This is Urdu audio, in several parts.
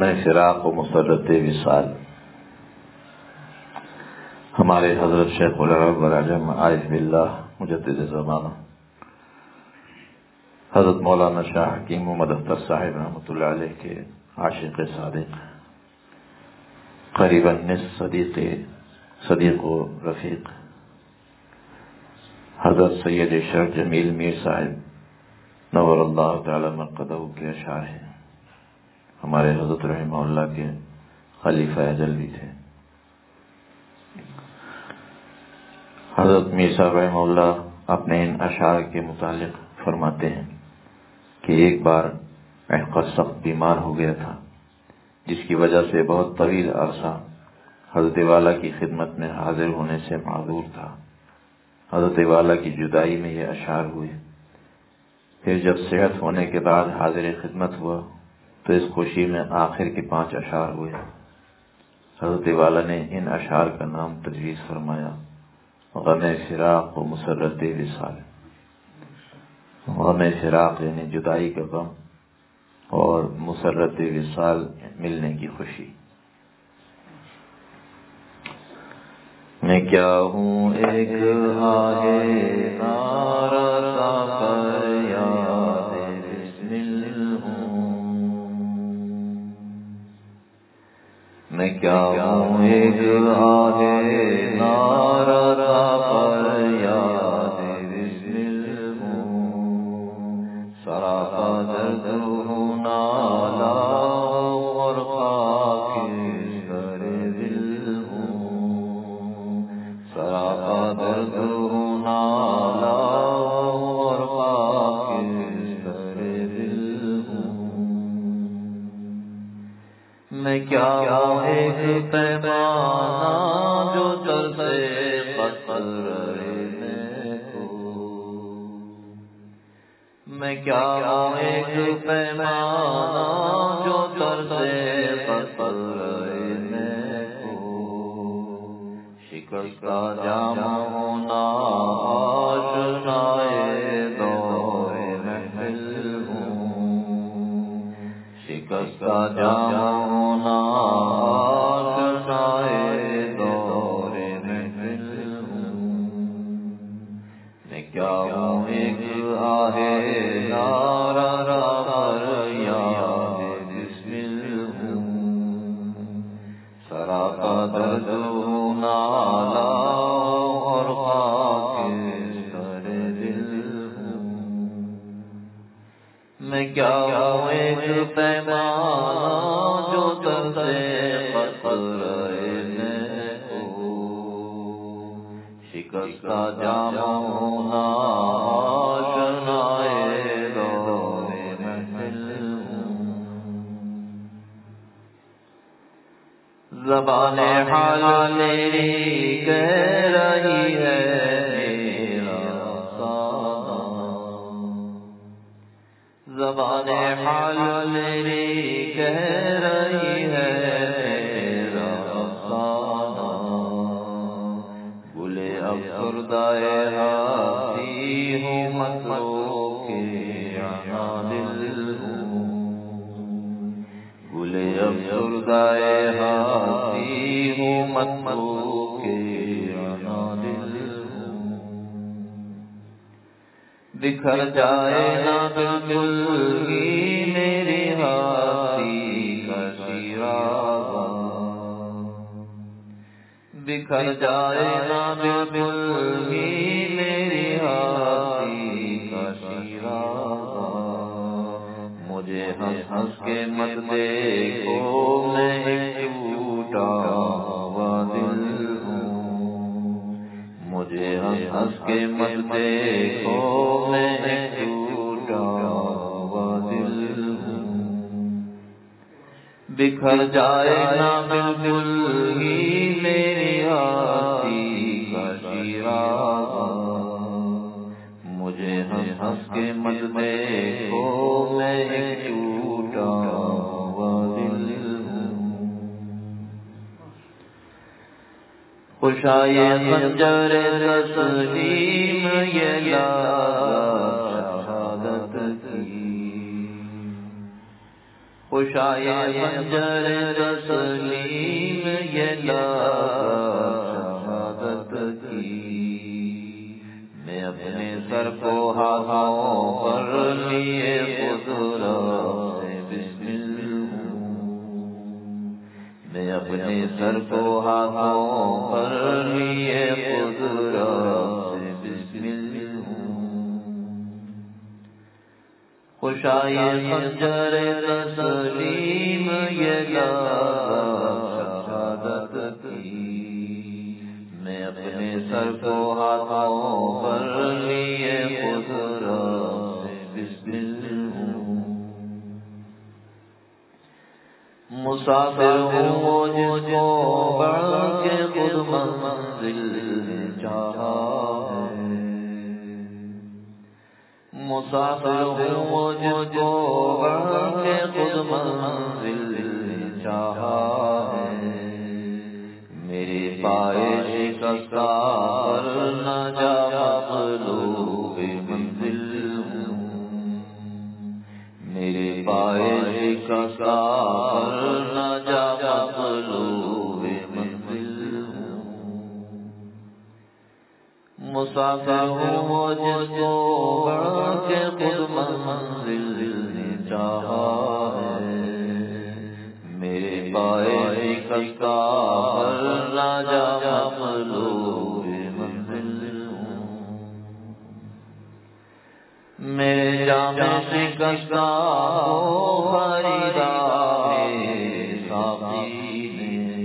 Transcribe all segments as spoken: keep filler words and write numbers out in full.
غم فراق و مسرت وصال۔ ہمارے حضرت شیخ العرب والعجم عارف باللہ مجدد زمانہ حضرت مولانا شاہ حکیم محمد اختر صاحب رحمۃ اللہ علیہ کے عاشق صادق، قریباً نصف صدیق صدیق و رفیق حضرت سید شرف جمیل میر صاحب نور اللہ تعالی مرقدہ کے اشعار ہیں۔ ہمارے حضرت رحمہ اللہ کے خلیفہ اجل بھی تھے۔ حضرت میر صاحب رحمہ اللہ اپنے ان اشعار کے متعلق فرماتے ہیں کہ ایک بار احقر سخت بیمار ہو گیا تھا، جس کی وجہ سے بہت طویل عرصہ حضرت والا کی خدمت میں حاضر ہونے سے معذور تھا۔ حضرت والا کی جدائی میں یہ اشعار ہوئے۔ پھر جب صحت ہونے کے بعد حاضر خدمت ہوا تو اس خوشی میں آخر کے پانچ اشعار ہوئے۔ حضرت والا نے ان اشعار کا نام تجویز فرمایا غم فراق و مسرت وصال۔ غم فراق یعنی جدائی کا غم اور مسرت وصال ملنے کی خوشی۔ میں کیا ہوں ایک آہ نارسا پر یاد بسمل ہوں، میں کیا ہوں ایک آہ نارسا پر یاد بسمل ہوں، سراپا درد ہوں نالا اور خاک در دل ہوں، سراپا درد ہوں نالا اور خاک در دل ہوں، میں کیا ہوں ایک پیمانہ جو ترسے قطرے میں کو، میں کیا ہوں ایک پیمانہ جو ترسے قطرے میں کو، شکستہ جام ہونا آشنائے دور محفل ہوں، شکستہ جام ہونا آشنائے دور محفل ہوں، میں کیا ہوں ایک آہ نارا پر یاد بسمل ہوں، سراپا درد نالا اور خاک در دل ہوں، میں کیا ہوں ایک پیمانہ جو ترسے قطرے میں ہو، شکستہ جام ہونا آشنائے دور محفل ہوں، زبان حال میری کہہ رہی ہے میرا افسانہ، زبان حال میری کہہ رہی ہے میرا افسانہ، گلے افسردۂ ہستی ہوں مطلوب کے عنادل ہوں، گلے افسردۂ ہستی ہوں مطلوب کے عنادل ہوں، بکھر جائے نہ بالکل ہی میری ہستی کا شیرازہ، بکھر جائے نہ بالکل ہی میری ہستی کا شیرازہ، مجھے ہنس ہنس کے مت دیکھو میں ایک ٹوٹا ہوا دل ہوں، مجھے ہنس ہنس کے مت دیکھو میں ایک ٹوٹا ہوا دل ہوں، بکھر جائے نہ بالکل ہی میری ہستی کا شیرازہ، مجھے ہنس ہنس کے مت دیکھو میں ایک ٹوٹا ہوا دل ہوں، خوشائے خنجر تسلیم یہ لا شہادت کی، خوشائے خنجر تسلیم یہ لازم شہادت کی، میں اپنے سر کو ہاتھوں پر لیے قدرت سے بسمل ہوں، میں اپنے سر کو ہاتھوں پر لیے قدرت سے بسمل ہوں، خوشائے خنجر تسلیم یہ لازم شہادت کی، میں اپنے سر کو ہاتھوں پر لیے قدرت سے بسمل ہوں، مسافر ہوں وہ جس کو بڑھ کے خود منزل چاہا ہے، مسافر ہوں وہ جس کو بڑھ کے خود منزل چاہا ہے، میرے پائے شکستہ پر نہ جا مطلوب منزل ہوں، میرے پائے شکستہ پر نہ جا مطلوب منزل ہوں، مسافر ہوں وہ جس کو بڑھ کے خود منزل چاہا ہے، میرے پائے شکستہ پر نہ جا مطلوب منزل ہوں، میرے جام شکستہ کو خریدا میرے ساقی نے،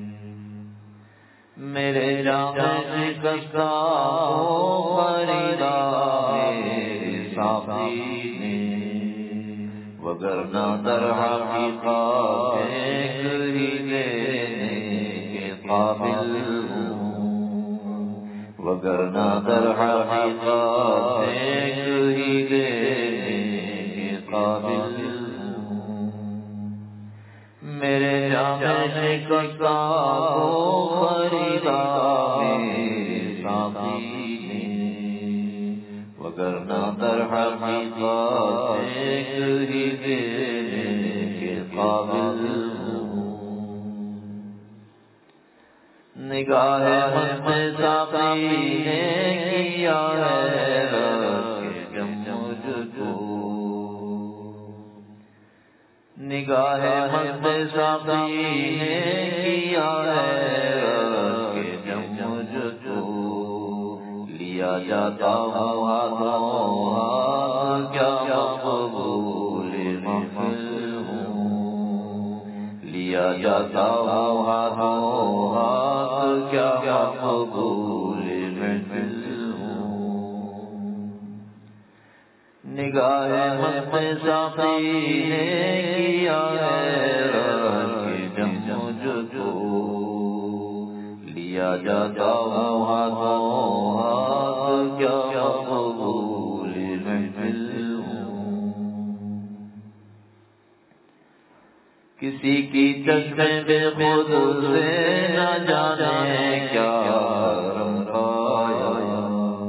میرے جام شکستہ کو خریدا میرے ساقی نے، وگرنہ در حقیقت ایک ہی لینے کے قابل ہوں، وگرنہ در حقیقت ایک ہی لینے کے قابل ہوں، میرے جام شکستہ کو خریدا میرے ساقی نے، وگرنہ در حقیقت ایک ہی دینے کے قابل ہوں، نگاہ مست ساقی نے کیا ہے رکھ کے مجھ کو، نگاہ مست ساقی نے کیا ہے رکھ کے مجھ کو، لیا جاتا ہوں ہاتھوں ہاتھ کیا مقبول محفل ہوں، لیا جاتا ہوں ہاتھوں ہاتھ کیا مقبول محفل ہوں، نگاہ مست ساقی نے کیا ہے رکھ کے مجھ کو، لیا جاتا ہوں ہاتھوں ہاتھ کیا مقبول محفل ہوں، کسی کی چشم بے خود سے نہ جانے کیا رنگ پایا،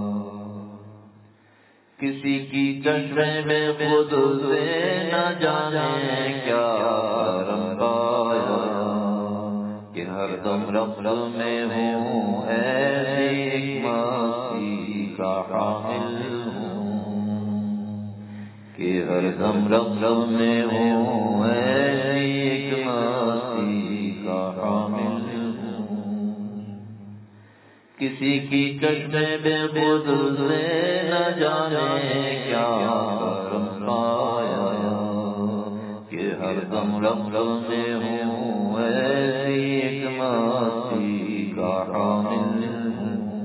کسی کی چشم بے خود سے نہ جانے کیا رنگ پایا، کہ ہر دم رفت میں ہوں ایسی مستی کا حامل ہوں، کہ ہر دم رفت میں ہوں ایسی مستی کا حامل ہوں، کسی کی چشم بے خود سے نہ جانے کیا رنگ پایا، کہ ہر دم رفت میں ہوں ایسی ایک مستی کا حامل ہوں،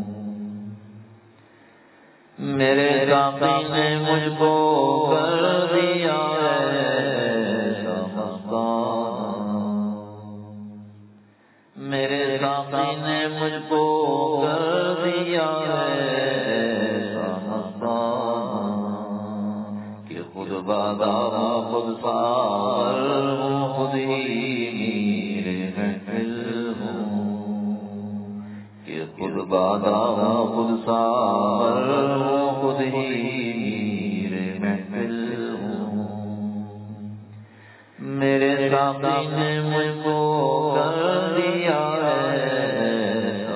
میرے ساقی نے مجھ کو کر دیا ہے مستانہ، میرے ساقی نے مجھ کو کر دیا ہے مستانہ، کہ خود بادا خود سار ہوں خود ہی میرے محفل ہوں، کہ خود بادا خود سار ہوں خود ہی میرے محفل ہوں، نے مجھ کو کر دیا ہے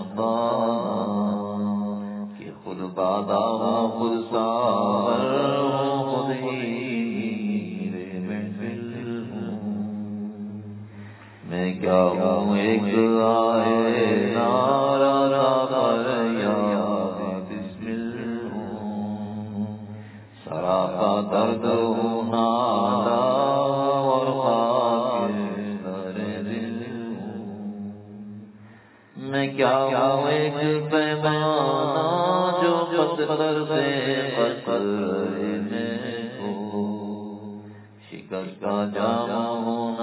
کہ خود بادا ہوں خود ساور ہوں خود ہی محفل ہوں میں کیا ہوں ایک آئے نارا پر یاد بسمل ہوں سراپا درد ہوں نالا اور خاک در دل ہوں میں کیا ہوں ایک پیمانہ جو پتھر سے قطرے میں ہو شکست کا جامہ ہونا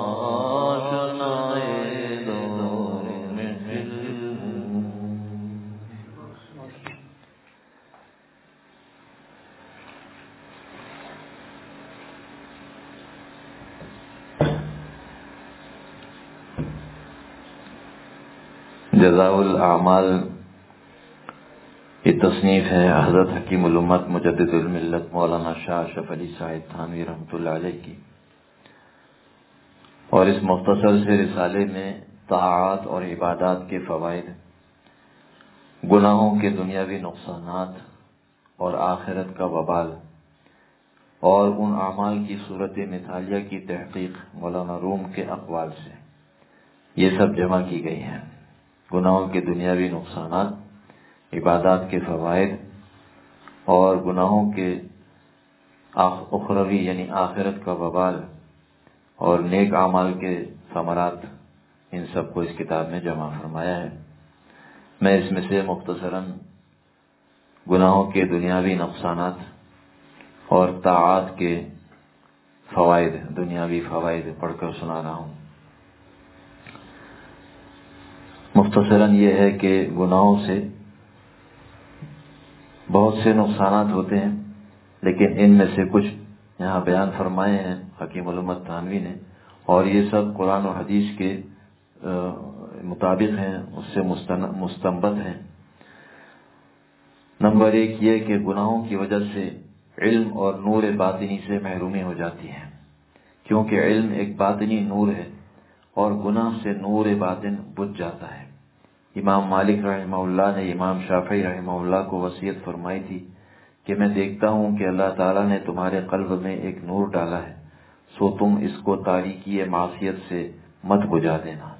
جزاء الاعمال یہ تصنیف ہے حضرت حکیم الامت مجدد الملت مولانا شاہ اشرف علی صاحب تھانوی رحمۃ اللہ علیہ کی، اور اس مختصر سے رسالے میں طاعات اور عبادات کے فوائد، گناہوں کے دنیاوی نقصانات اور آخرت کا وبال، اور ان اعمال کی صورت مثالیہ کی تحقیق مولانا روم کے اقوال سے یہ سب جمع کی گئی ہیں۔ گناہوں کے دنیاوی نقصانات، عبادات کے فوائد اور گناہوں کے اخروی یعنی آخرت کا وبال اور نیک اعمال کے ثمرات، ان سب کو اس کتاب میں جمع فرمایا ہے۔ میں اس میں سے مختصراً گناہوں کے دنیاوی نقصانات اور طاعات کے فوائد، دنیاوی فوائد پڑھ کر سنا رہا ہوں۔ مختصراً یہ ہے کہ گناہوں سے بہت سے نقصانات ہوتے ہیں، لیکن ان میں سے کچھ یہاں بیان فرمائے ہیں حکیم الامت تھانوی نے، اور یہ سب قرآن و حدیث کے مطابق ہیں، اس سے مستنبط ہیں۔ نمبر ایک یہ کہ گناہوں کی وجہ سے علم اور نور باطنی سے محرومی ہو جاتی ہے، کیونکہ علم ایک باطنی نور ہے اور گناہ سے نور باطن بجھ جاتا ہے۔ امام مالک رحمہ اللہ نے امام شافعی رحمہ اللہ کو وصیت فرمائی تھی کہ میں دیکھتا ہوں کہ اللہ تعالیٰ نے تمہارے قلب میں ایک نور ڈالا ہے، سو تم اس کو تاریکی معصیت سے مت بجھا دینا۔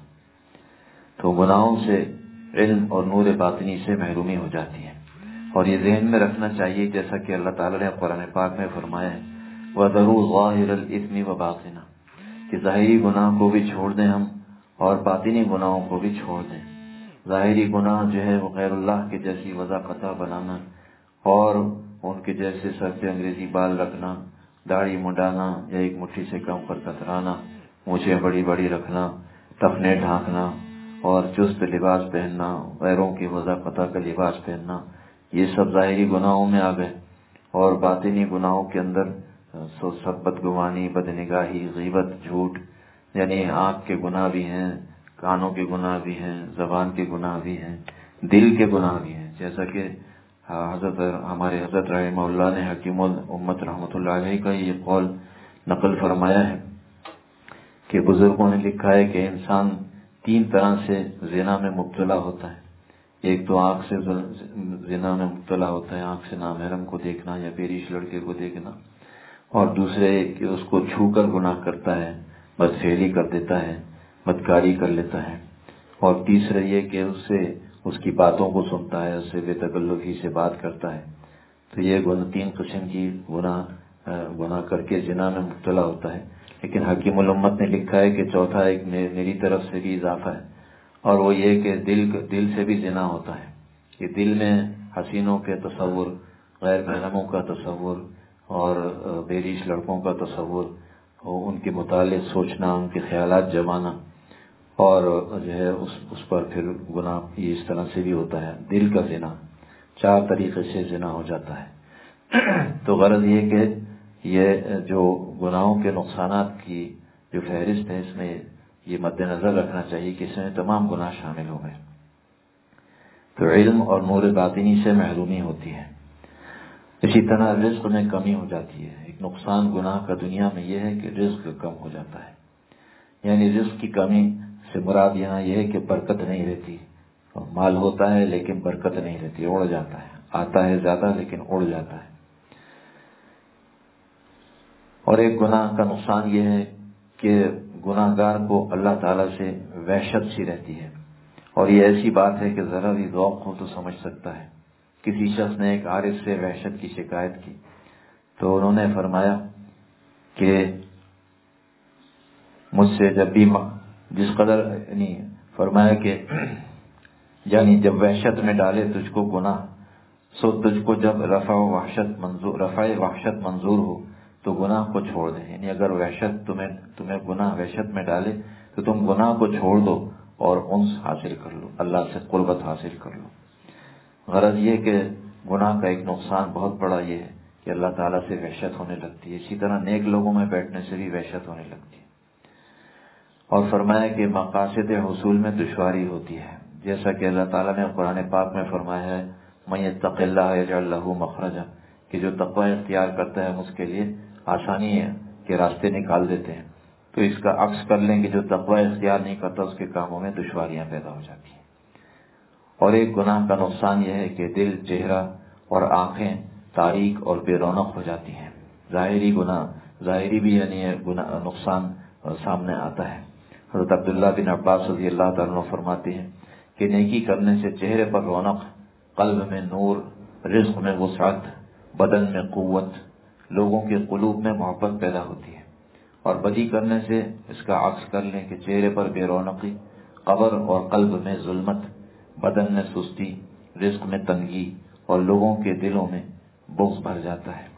تو گناہوں سے علم اور نور باطنی سے محرومی ہو جاتی ہے، اور یہ ذہن میں رکھنا چاہیے جیسا کہ اللہ تعالیٰ نے قرآن پاک میں فرمایا ہے وَذَرُوا ظَاهِرَ الْإِثْمِ وَبَاطِنَهُ، کہ ظاہری گناہ کو بھی چھوڑ دیں ہم اور باطنی گناہوں کو بھی چھوڑ دیں۔ ظاہری گناہ جو ہے وہ غیر اللہ کے جیسی وضاقتہ بنانا اور ان کے جیسے سر پہ انگریزی بال رکھنا، داڑھی منڈانا یا ایک مٹھی سے کم پر کترانا، مونچھیں بڑی بڑی رکھنا، ٹخنے ڈھانکنا اور چست لباس پہننا، غیروں کی وضاقتہ کا لباس پہننا، یہ سب ظاہری گناہوں میں آ گئے۔ اور باطنی گناہوں کے اندر سب بدگمانی، بدنگاہی، غیبت، جھوٹ، یعنی آنکھ کے گناہ بھی ہیں، کانوں کے گناہ بھی ہیں، زبان کے گناہ بھی ہیں، دل کے گناہ بھی ہیں، جیسا کہ حضرت ہمارے حضرت رحمہ اللہ نے حکیم الامت رحمۃ اللہ علیہ کا یہ قول نقل فرمایا ہے کہ بزرگوں نے لکھا ہے کہ انسان تین طرح سے زنا میں مبتلا ہوتا ہے۔ ایک تو آنکھ سے زنا میں مبتلا ہوتا ہے، آنکھ سے نامحرم کو دیکھنا یا بیریش لڑکے کو دیکھنا، اور دوسرے کہ اس کو چھو کر گناہ کرتا ہے، بدفعلی کر دیتا ہے، بدکاری کر لیتا ہے، اور تیسرا یہ کہ اس سے اس کی باتوں کو سنتا ہے، اس سے بے تکلفی سے بات کرتا ہے۔ تو یہ تین قسم کی گناہ گناہ کر کے زنا میں مبتلا ہوتا ہے۔ لیکن حکیم الامت نے لکھا ہے کہ چوتھا ایک میری طرف سے بھی اضافہ ہے، اور وہ یہ کہ دل دل سے بھی زنا ہوتا ہے، کہ دل میں حسینوں کے تصور، غیر محرموں کا تصور اور بیریش لڑکوں کا تصور، ان کے متعلق سوچنا، ان کے خیالات جمانا، اور جو ہے اس اس پر پھر گناہ یہ اس طرح سے بھی ہوتا ہے، دل کا زنا، چار طریقے سے زنا ہو جاتا ہے۔ تو غرض یہ کہ یہ جو گناہوں کے نقصانات کی جو فہرست ہے، اس میں یہ مد نظر رکھنا چاہیے کہ اس میں تمام گناہ شامل ہو گئے۔ تو علم اور نور باطنی سے محرومی ہوتی ہے۔ اسی طرح رزق میں کمی ہو جاتی ہے۔ ایک نقصان گناہ کا دنیا میں یہ ہے کہ رزق کم ہو جاتا ہے، یعنی رزق کی کمی سے مراد یہاں یہ ہے کہ برکت نہیں رہتی، مال ہوتا ہے لیکن برکت نہیں رہتی، اڑ جاتا ہے، آتا ہے زیادہ لیکن اڑ جاتا ہے۔ اور ایک گناہ کا نقصان یہ ہے کہ گناہ گار کو اللہ تعالیٰ سے وحشت سی رہتی ہے، اور یہ ایسی بات ہے کہ ذرا بھی ذوق ہو تو سمجھ سکتا ہے۔ کسی شخص نے ایک عارف سے وحشت کی شکایت کی تو انہوں نے فرمایا کہ مجھ سے جب بھی جس قدر یعنی فرمایا کہ یعنی جب وحشت میں ڈالے تجھ کو گناہ، سو تجھ کو جب رفع وحشت منظور رفع وحشت منظور ہو تو گناہ کو چھوڑ دے، یعنی اگر وحشت تمہیں تمہیں گناہ وحشت میں ڈالے تو تم گناہ کو چھوڑ دو اور انس حاصل کر لو، اللہ سے قربت حاصل کر لو۔ غرض یہ کہ گناہ کا ایک نقصان بہت بڑا یہ ہے کہ اللہ تعالیٰ سے وحشت ہونے لگتی ہے، اسی طرح نیک لوگوں میں بیٹھنے سے بھی وحشت ہونے لگتی ہے۔ اور فرمایا کہ مقاصد حصول میں دشواری ہوتی ہے، جیسا کہ اللہ تعالیٰ نے قرآن پاک میں فرمایا ہے مَن یتق اللہ یجعل لہ مخرجا، کہ جو تقوی اختیار کرتا ہے ہم اس کے لیے آسانی ہے کہ راستے نکال دیتے ہیں۔ تو اس کا عکس کر لیں کہ جو تقوی اختیار نہیں کرتا اس کے کاموں میں دشواریاں پیدا ہو جاتی ہیں۔ اور ایک گناہ کا نقصان یہ ہے کہ دل، چہرہ اور آنکھیں تاریک اور بے رونق ہو جاتی ہیں۔ ظاہری گناہ ظاہری بھی یعنی گناہ نقصان سامنے آتا ہے۔ حضرت عبداللہ بن عباس رضی اللہ تعالیٰ عنہ فرماتے ہیں کہ نیکی کرنے سے چہرے پر رونق، قلب میں نور، رزق میں وسعت، بدن میں قوت، لوگوں کے قلوب میں محبت پیدا ہوتی ہے، اور بدی کرنے سے اس کا عکس کر لیں کہ چہرے پر بے رونقی، قبر اور قلب میں ظلمت، بدن میں سستی، رزق میں تنگی اور لوگوں کے دلوں میں بغض بھر جاتا ہے۔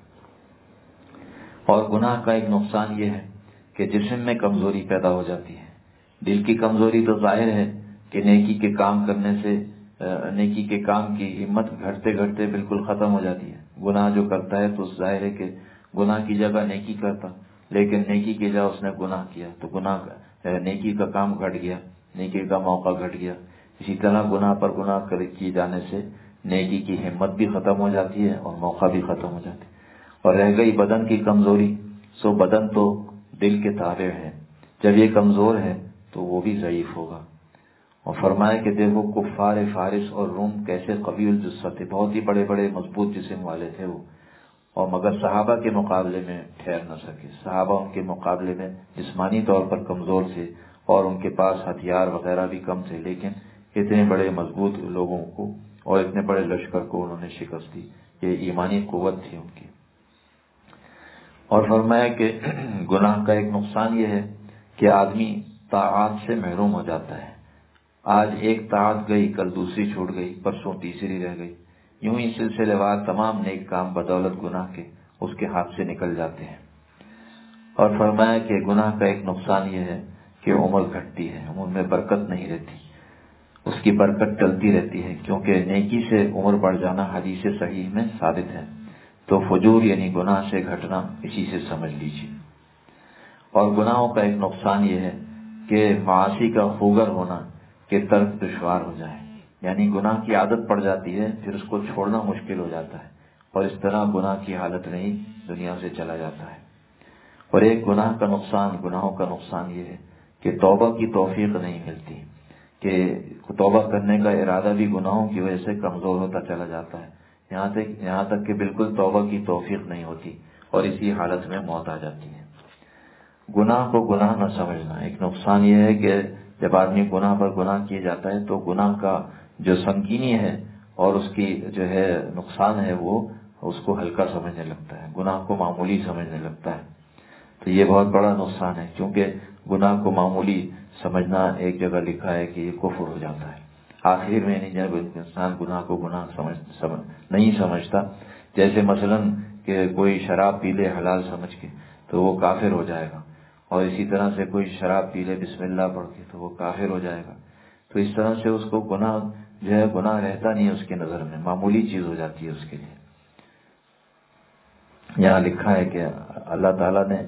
اور گناہ کا ایک نقصان یہ ہے کہ جسم میں کمزوری پیدا ہو جاتی ہے۔ دل کی کمزوری تو ظاہر ہے کہ نیکی کے کام کرنے سے نیکی کے کام کی ہمت گھٹتے گھٹتے بالکل ختم ہو جاتی ہے۔ گناہ جو کرتا ہے تو ظاہر ہے کہ گناہ کی جگہ نیکی کرتا، لیکن نیکی کی جگہ اس نے گناہ کیا تو گناہ نیکی کا کام گھٹ گیا، نیکی کا موقع گھٹ گیا۔ اسی طرح گناہ پر گناہ کیے جانے سے نیکی کی ہمت بھی ختم ہو جاتی ہے اور موقع بھی ختم ہو جاتے ہیں۔ اور رہ گئی بدن کی کمزوری، سو بدن تو دل کے تابع ہے، جب یہ کمزور ہے تو وہ بھی ضعیف ہوگا۔ اور فرمایا کہ دیکھو کفار فارس اور روم کیسے قوی الجثہ تھے، بہت ہی بڑے بڑے مضبوط جسم والے تھے وہ، اور مگر صحابہ کے مقابلے میں ٹھہر نہ سکے۔ صحابہ ان کے مقابلے میں جسمانی طور پر کمزور تھے اور ان کے پاس ہتھیار وغیرہ بھی کم تھے، لیکن اتنے بڑے مضبوط لوگوں کو اور اتنے بڑے لشکر کو انہوں نے شکست دی۔ یہ ایمانی قوت تھی ان کی۔ اور فرمایا کہ گناہ کا ایک نقصان یہ ہے کہ آدمی طاعات سے محروم ہو جاتا ہے۔ آج ایک طاعت گئی، کل دوسری چھوٹ گئی، پرسوں تیسری رہ گئی، یوں ہی سلسلے وار تمام نیک کام بدولت گناہ کے اس کے ہاتھ سے نکل جاتے ہیں۔ اور فرمایا کہ گناہ کا ایک نقصان یہ ہے کہ عمر گھٹتی ہے، عمر میں برکت نہیں رہتی، اس کی برکت ٹلتی رہتی ہے، کیونکہ نیکی سے عمر بڑھ جانا حدیث صحیح میں ثابت ہے۔ تو فجور یعنی گناہ سے گھٹنا اسی سے سمجھ لیجیے۔ اور گناہوں کا ایک نقصان یہ ہے کہ معاصی کا خوگر ہونا کہ ترک دشوار ہو جائے، یعنی گناہ کی عادت پڑ جاتی ہے، پھر اس کو چھوڑنا مشکل ہو جاتا ہے، اور اس طرح گناہ کی حالت میں ہی دنیا سے چلا جاتا ہے۔ اور ایک گناہ کا نقصان گناہوں کا نقصان یہ ہے کہ توبہ کی توفیق نہیں ملتی، کہ توبہ کرنے کا ارادہ بھی گناہوں کی وجہ سے کمزور ہوتا چلا جاتا ہے، یہاں تک یہاں تک کہ بالکل توبہ کی توفیق نہیں ہوتی اور اسی حالت میں موت آ جاتی ہے۔ گناہ کو گناہ نہ سمجھنا، ایک نقصان یہ ہے کہ جب آدمی گناہ پر گناہ کیے جاتا ہے تو گناہ کا جو سنگینی ہے اور اس کی جو ہے نقصان ہے وہ اس کو ہلکا سمجھنے لگتا ہے، گناہ کو معمولی سمجھنے لگتا ہے۔ تو یہ بہت بڑا نقصان ہے، کیونکہ گناہ کو معمولی سمجھنا ایک جگہ لکھا ہے کہ یہ کفر ہو جاتا ہے۔ آخر میں نہیں، جب انسان گناہ کو گناہ سمجھ, سمجھ نہیں سمجھتا، جیسے مثلاً کہ کوئی شراب پی لے حلال سمجھ کے تو وہ کافر ہو جائے گا، اور اسی طرح سے کوئی شراب پی لے بسم اللہ پڑھ کے تو وہ کافر ہو جائے گا۔ تو اس طرح سے اس کو گناہ جو ہے گناہ رہتا نہیں ہے، اس کی نظر میں معمولی چیز ہو جاتی ہے اس کے لیے۔ یہاں لکھا ہے کہ اللہ تعالیٰ نے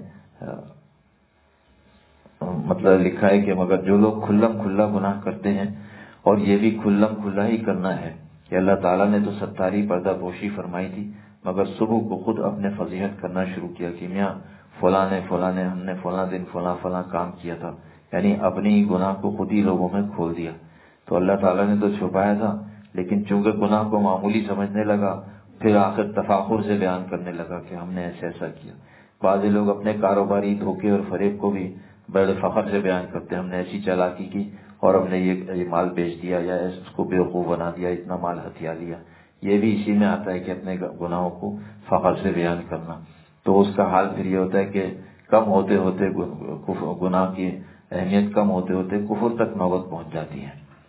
مطلب لکھا ہے کہ مگر جو لوگ کھلم کھلا گناہ کرتے ہیں، اور یہ بھی کھلم کھلا ہی کرنا ہے کہ اللہ تعالیٰ نے تو ستاری پردہ پوشی فرمائی تھی، مگر صبح کو خود اپنے فضیحت کرنا شروع کیا کہ میاں فلاں نے فلاں نے ہم نے فلاں دن فلاں فلاں کام کیا تھا، یعنی اپنی گناہ کو خود ہی لوگوں میں کھول دیا. تو اللہ تعالیٰ نے تو چھپایا تھا، لیکن چونکہ گناہ کو معمولی سمجھنے لگا، پھر آخر تفاخر سے بیان کرنے لگا کہ ہم نے ایسے ایسا کیا. بعض لوگ اپنے کاروباری دھوکے اور فریب کو بھی بڑے فخر سے بیان کرتے ہیں، ہم نے ایسی چالاکی کی اور ہم نے یہ مال بیچ دیا یا اس کو بیوقوف بنا دیا، اتنا مال ہتھیا لیا. یہ بھی اسی میں آتا ہے کہ اپنے گناہوں کو فخر سے بیان کرنا. تو اس کا حال پھر یہ ہوتا ہے کہ کم ہوتے ہوتے گناہ کی اہمیت کم ہوتے ہوتے کفر تک نوبت پہنچ جاتی ہے.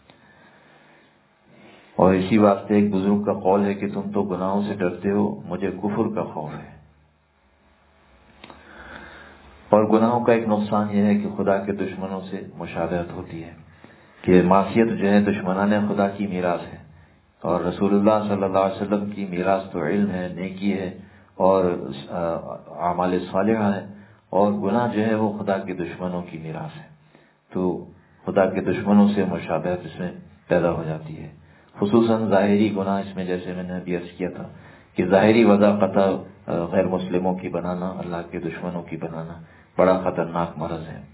اور اسی واسطے ایک بزرگ کا قول ہے کہ تم تو گناہوں سے ڈرتے ہو، مجھے کفر کا خوف ہے. اور گناہوں کا ایک نقصان یہ ہے کہ خدا کے دشمنوں سے مشابہت ہوتی ہے، کہ معصیت جو ہے دشمنان خدا کی میراث ہے، اور رسول اللہ صلی اللہ علیہ وسلم کی میراث تو علم ہے، نیکی ہے اور اعمال صالحہ ہے، اور گناہ جو ہے وہ خدا کے دشمنوں کی میراث ہے. تو خدا کے دشمنوں سے مشابہت اس میں پیدا ہو جاتی ہے، خصوصاً ظاہری گناہ. اس میں جیسے میں نے ابھی عرض کیا تھا کہ ظاہری وضاقتہ غیر مسلموں کی بنانا، اللہ کے دشمنوں کی بنانا بڑا خطرناک مرض ہے.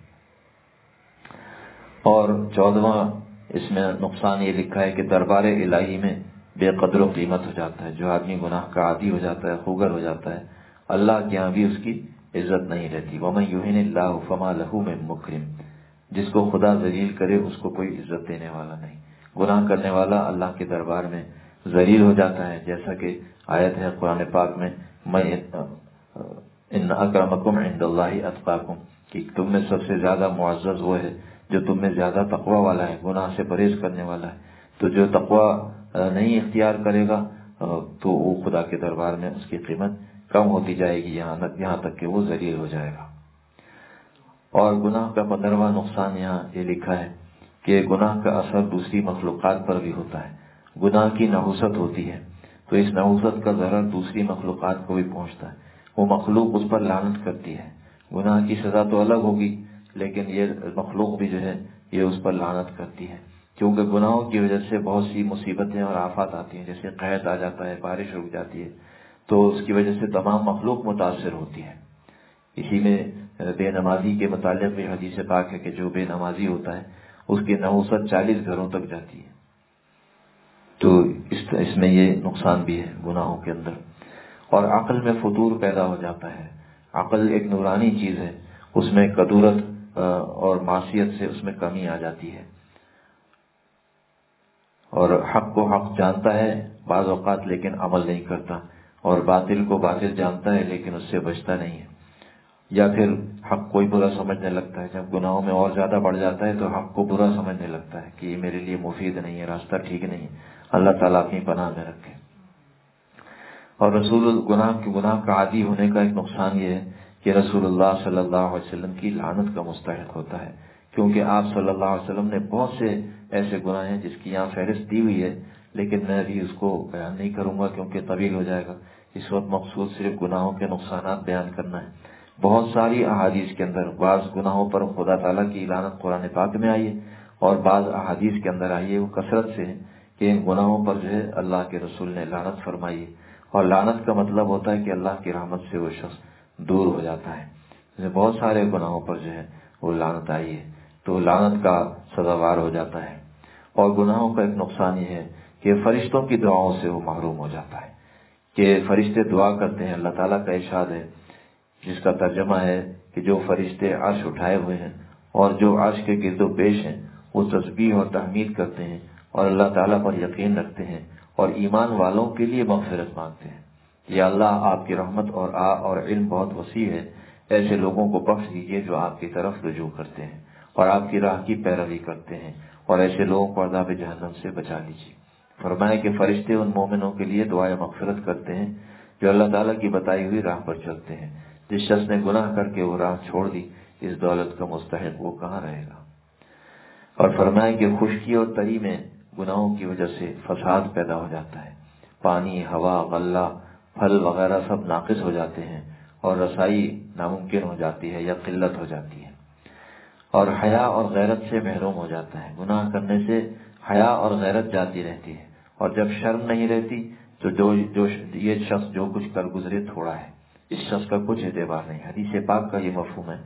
اور چودواں اس میں نقصان یہ لکھا ہے کہ دربار الہی میں بے قدر و قیمت ہو جاتا ہے. جو آدمی گناہ کا عادی ہو جاتا ہے، خوگر ہو جاتا ہے، اللہ کے یہاں بھی اس کی عزت نہیں رہتی. وَمَن يُهِنِ اللَّهُ فَمَا لَهُ مِن مُّكْرِمٍ. جس کو خدا ذلیل کرے اس کو کوئی عزت دینے والا نہیں. گناہ کرنے والا اللہ کے دربار میں ذلیل ہو جاتا ہے، جیسا کہ آیت ہے قرآن پاک میں، میں ان اکرمکم عند اللہ اتقاکم، کہ تم میں سب سے زیادہ معزز وہ ہے جو تم میں زیادہ تقوی والا ہے، گناہ سے پرہیز کرنے والا ہے. تو جو تقوی نہیں اختیار کرے گا تو وہ خدا کے دربار میں اس کی قیمت کم ہوتی جائے گی، یہاں تک کہ وہ ذلیل ہو جائے گا. اور گناہ کا پندرواں نقصان یہاں یہ لکھا ہے کہ گناہ کا اثر دوسری مخلوقات پر بھی ہوتا ہے. گناہ کی نحوست ہوتی ہے تو اس نحوست کا ضرر دوسری مخلوقات کو بھی پہنچتا ہے. وہ مخلوق اس پر لعنت کرتی ہے. گناہ کی سزا تو الگ ہوگی، لیکن یہ مخلوق بھی جو ہے یہ اس پر لعنت کرتی ہے، کیونکہ گناہوں کی وجہ سے بہت سی مصیبتیں اور آفات آتی ہیں. جیسے قحط آ جاتا ہے، بارش رک جاتی ہے، تو اس کی وجہ سے تمام مخلوق متاثر ہوتی ہے. اسی میں بے نمازی کے متعلق بھی حدیث پاک ہے کہ جو بے نمازی ہوتا ہے اس کی نحوست چالیس گھروں تک جاتی ہے. تو اس اس میں یہ نقصان بھی ہے گناہوں کے اندر. اور عقل میں فطور پیدا ہو جاتا ہے. عقل ایک نورانی چیز ہے، اس میں کدورت اور معصیت سے اس میں کمی آ جاتی ہے، اور حق کو حق جانتا ہے بعض اوقات لیکن عمل نہیں کرتا، اور باطل کو باطل جانتا ہے لیکن اس سے بچتا نہیں ہے. یا پھر حق کو ہی برا سمجھنے لگتا ہے. جب گناہوں میں اور زیادہ بڑھ جاتا ہے تو حق کو برا سمجھنے لگتا ہے کہ یہ میرے لیے مفید نہیں ہے، راستہ ٹھیک نہیں. اللہ تعالیٰ اپنی پناہ میں رکھے. اور رسول گناہ کے گناہ کا عادی ہونے کا ایک نقصان یہ ہے کہ رسول اللہ صلی اللہ علیہ وسلم کی لعنت کا مستحق ہوتا ہے، کیونکہ آپ صلی اللہ علیہ وسلم نے بہت سے ایسے گناہ ہیں جس کی یہاں فہرست دی ہوئی ہے، لیکن میں ابھی اس کو بیان نہیں کروں گا کیونکہ طویل ہو جائے گا. اس وقت مقصود صرف گناہوں کے نقصانات بیان کرنا ہے. بہت ساری احادیث کے اندر بعض گناہوں پر خدا تعالیٰ کی لعنت قرآن پاک میں آئی ہے، اور بعض احادیث کے اندر آئی ہے وہ کثرت سے ہے کہ ان گناہوں پر جو ہے اللہ کے رسول نے لعنت فرمائی ہے. اور لعنت کا مطلب ہوتا ہے کہ اللہ کی رحمت سے وہ شخص دور ہو جاتا ہے. جیسے بہت سارے گناہوں پر جو ہے وہ لعنت آئی ہے تو لعنت کا سزاوار ہو جاتا ہے. اور گناہوں کا ایک نقصان یہ ہے کہ فرشتوں کی دعاؤں سے وہ محروم ہو جاتا ہے، کہ فرشتے دعا کرتے ہیں. اللہ تعالیٰ کا ارشاد ہے جس کا ترجمہ ہے کہ جو فرشتے عرش اٹھائے ہوئے ہیں اور جو عرش کے گرد و پیش ہیں وہ تسبیح اور تحمید کرتے ہیں اور اللہ تعالیٰ پر یقین رکھتے ہیں اور ایمان والوں کے لیے مغفرت مانگتے ہیں. یا اللہ آپ کی رحمت اور آ اور علم بہت وسیع ہے، ایسے لوگوں کو بخش دیجیے جو آپ کی طرف رجوع کرتے ہیں اور آپ کی راہ کی پیروی کرتے ہیں، اور ایسے لوگوں کو عذاب جہنم سے بچا لیجیے. فرمائے کہ فرشتے ان مومنوں کے لیے دعائیں مغفرت کرتے ہیں جو اللہ تعالیٰ کی بتائی ہوئی راہ پر چلتے ہیں. جس شخص نے گناہ کر کے وہ راہ چھوڑ دی، اس دولت کا مستحق وہ کہاں رہے گا. اور فرمائے کہ خشکی اور تری میں گناہوں کی وجہ سے فساد پیدا ہو جاتا ہے. پانی، ہوا، غلہ، پھل وغیرہ سب ناقص ہو جاتے ہیں اور رسائی ناممکن ہو جاتی ہے یا قلت ہو جاتی ہے. اور حیا اور غیرت سے محروم ہو جاتا ہے. گناہ کرنے سے حیا اور غیرت جاتی رہتی ہے، اور جب شرم نہیں رہتی تو جو جو یہ شخص جو کچھ کر گزرے تھوڑا ہے، اس شخص کا کچھ اعتبار نہیں. حدیث پاک کا یہ مفہوم ہے.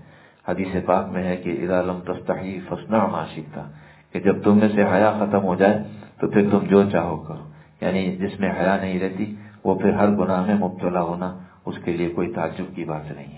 حدیث پاک میں ہے کہ اذا لم تستحی فاصنع ما شئت، کہ جب تم میں سے حیا ختم ہو جائے تو پھر تم جو چاہو کرو. یعنی جس میں حیا نہیں رہتی وہ پھر ہر گناہ میں مبتلا ہونا اس کے لیے کوئی تعجب کی بات نہیں ہے.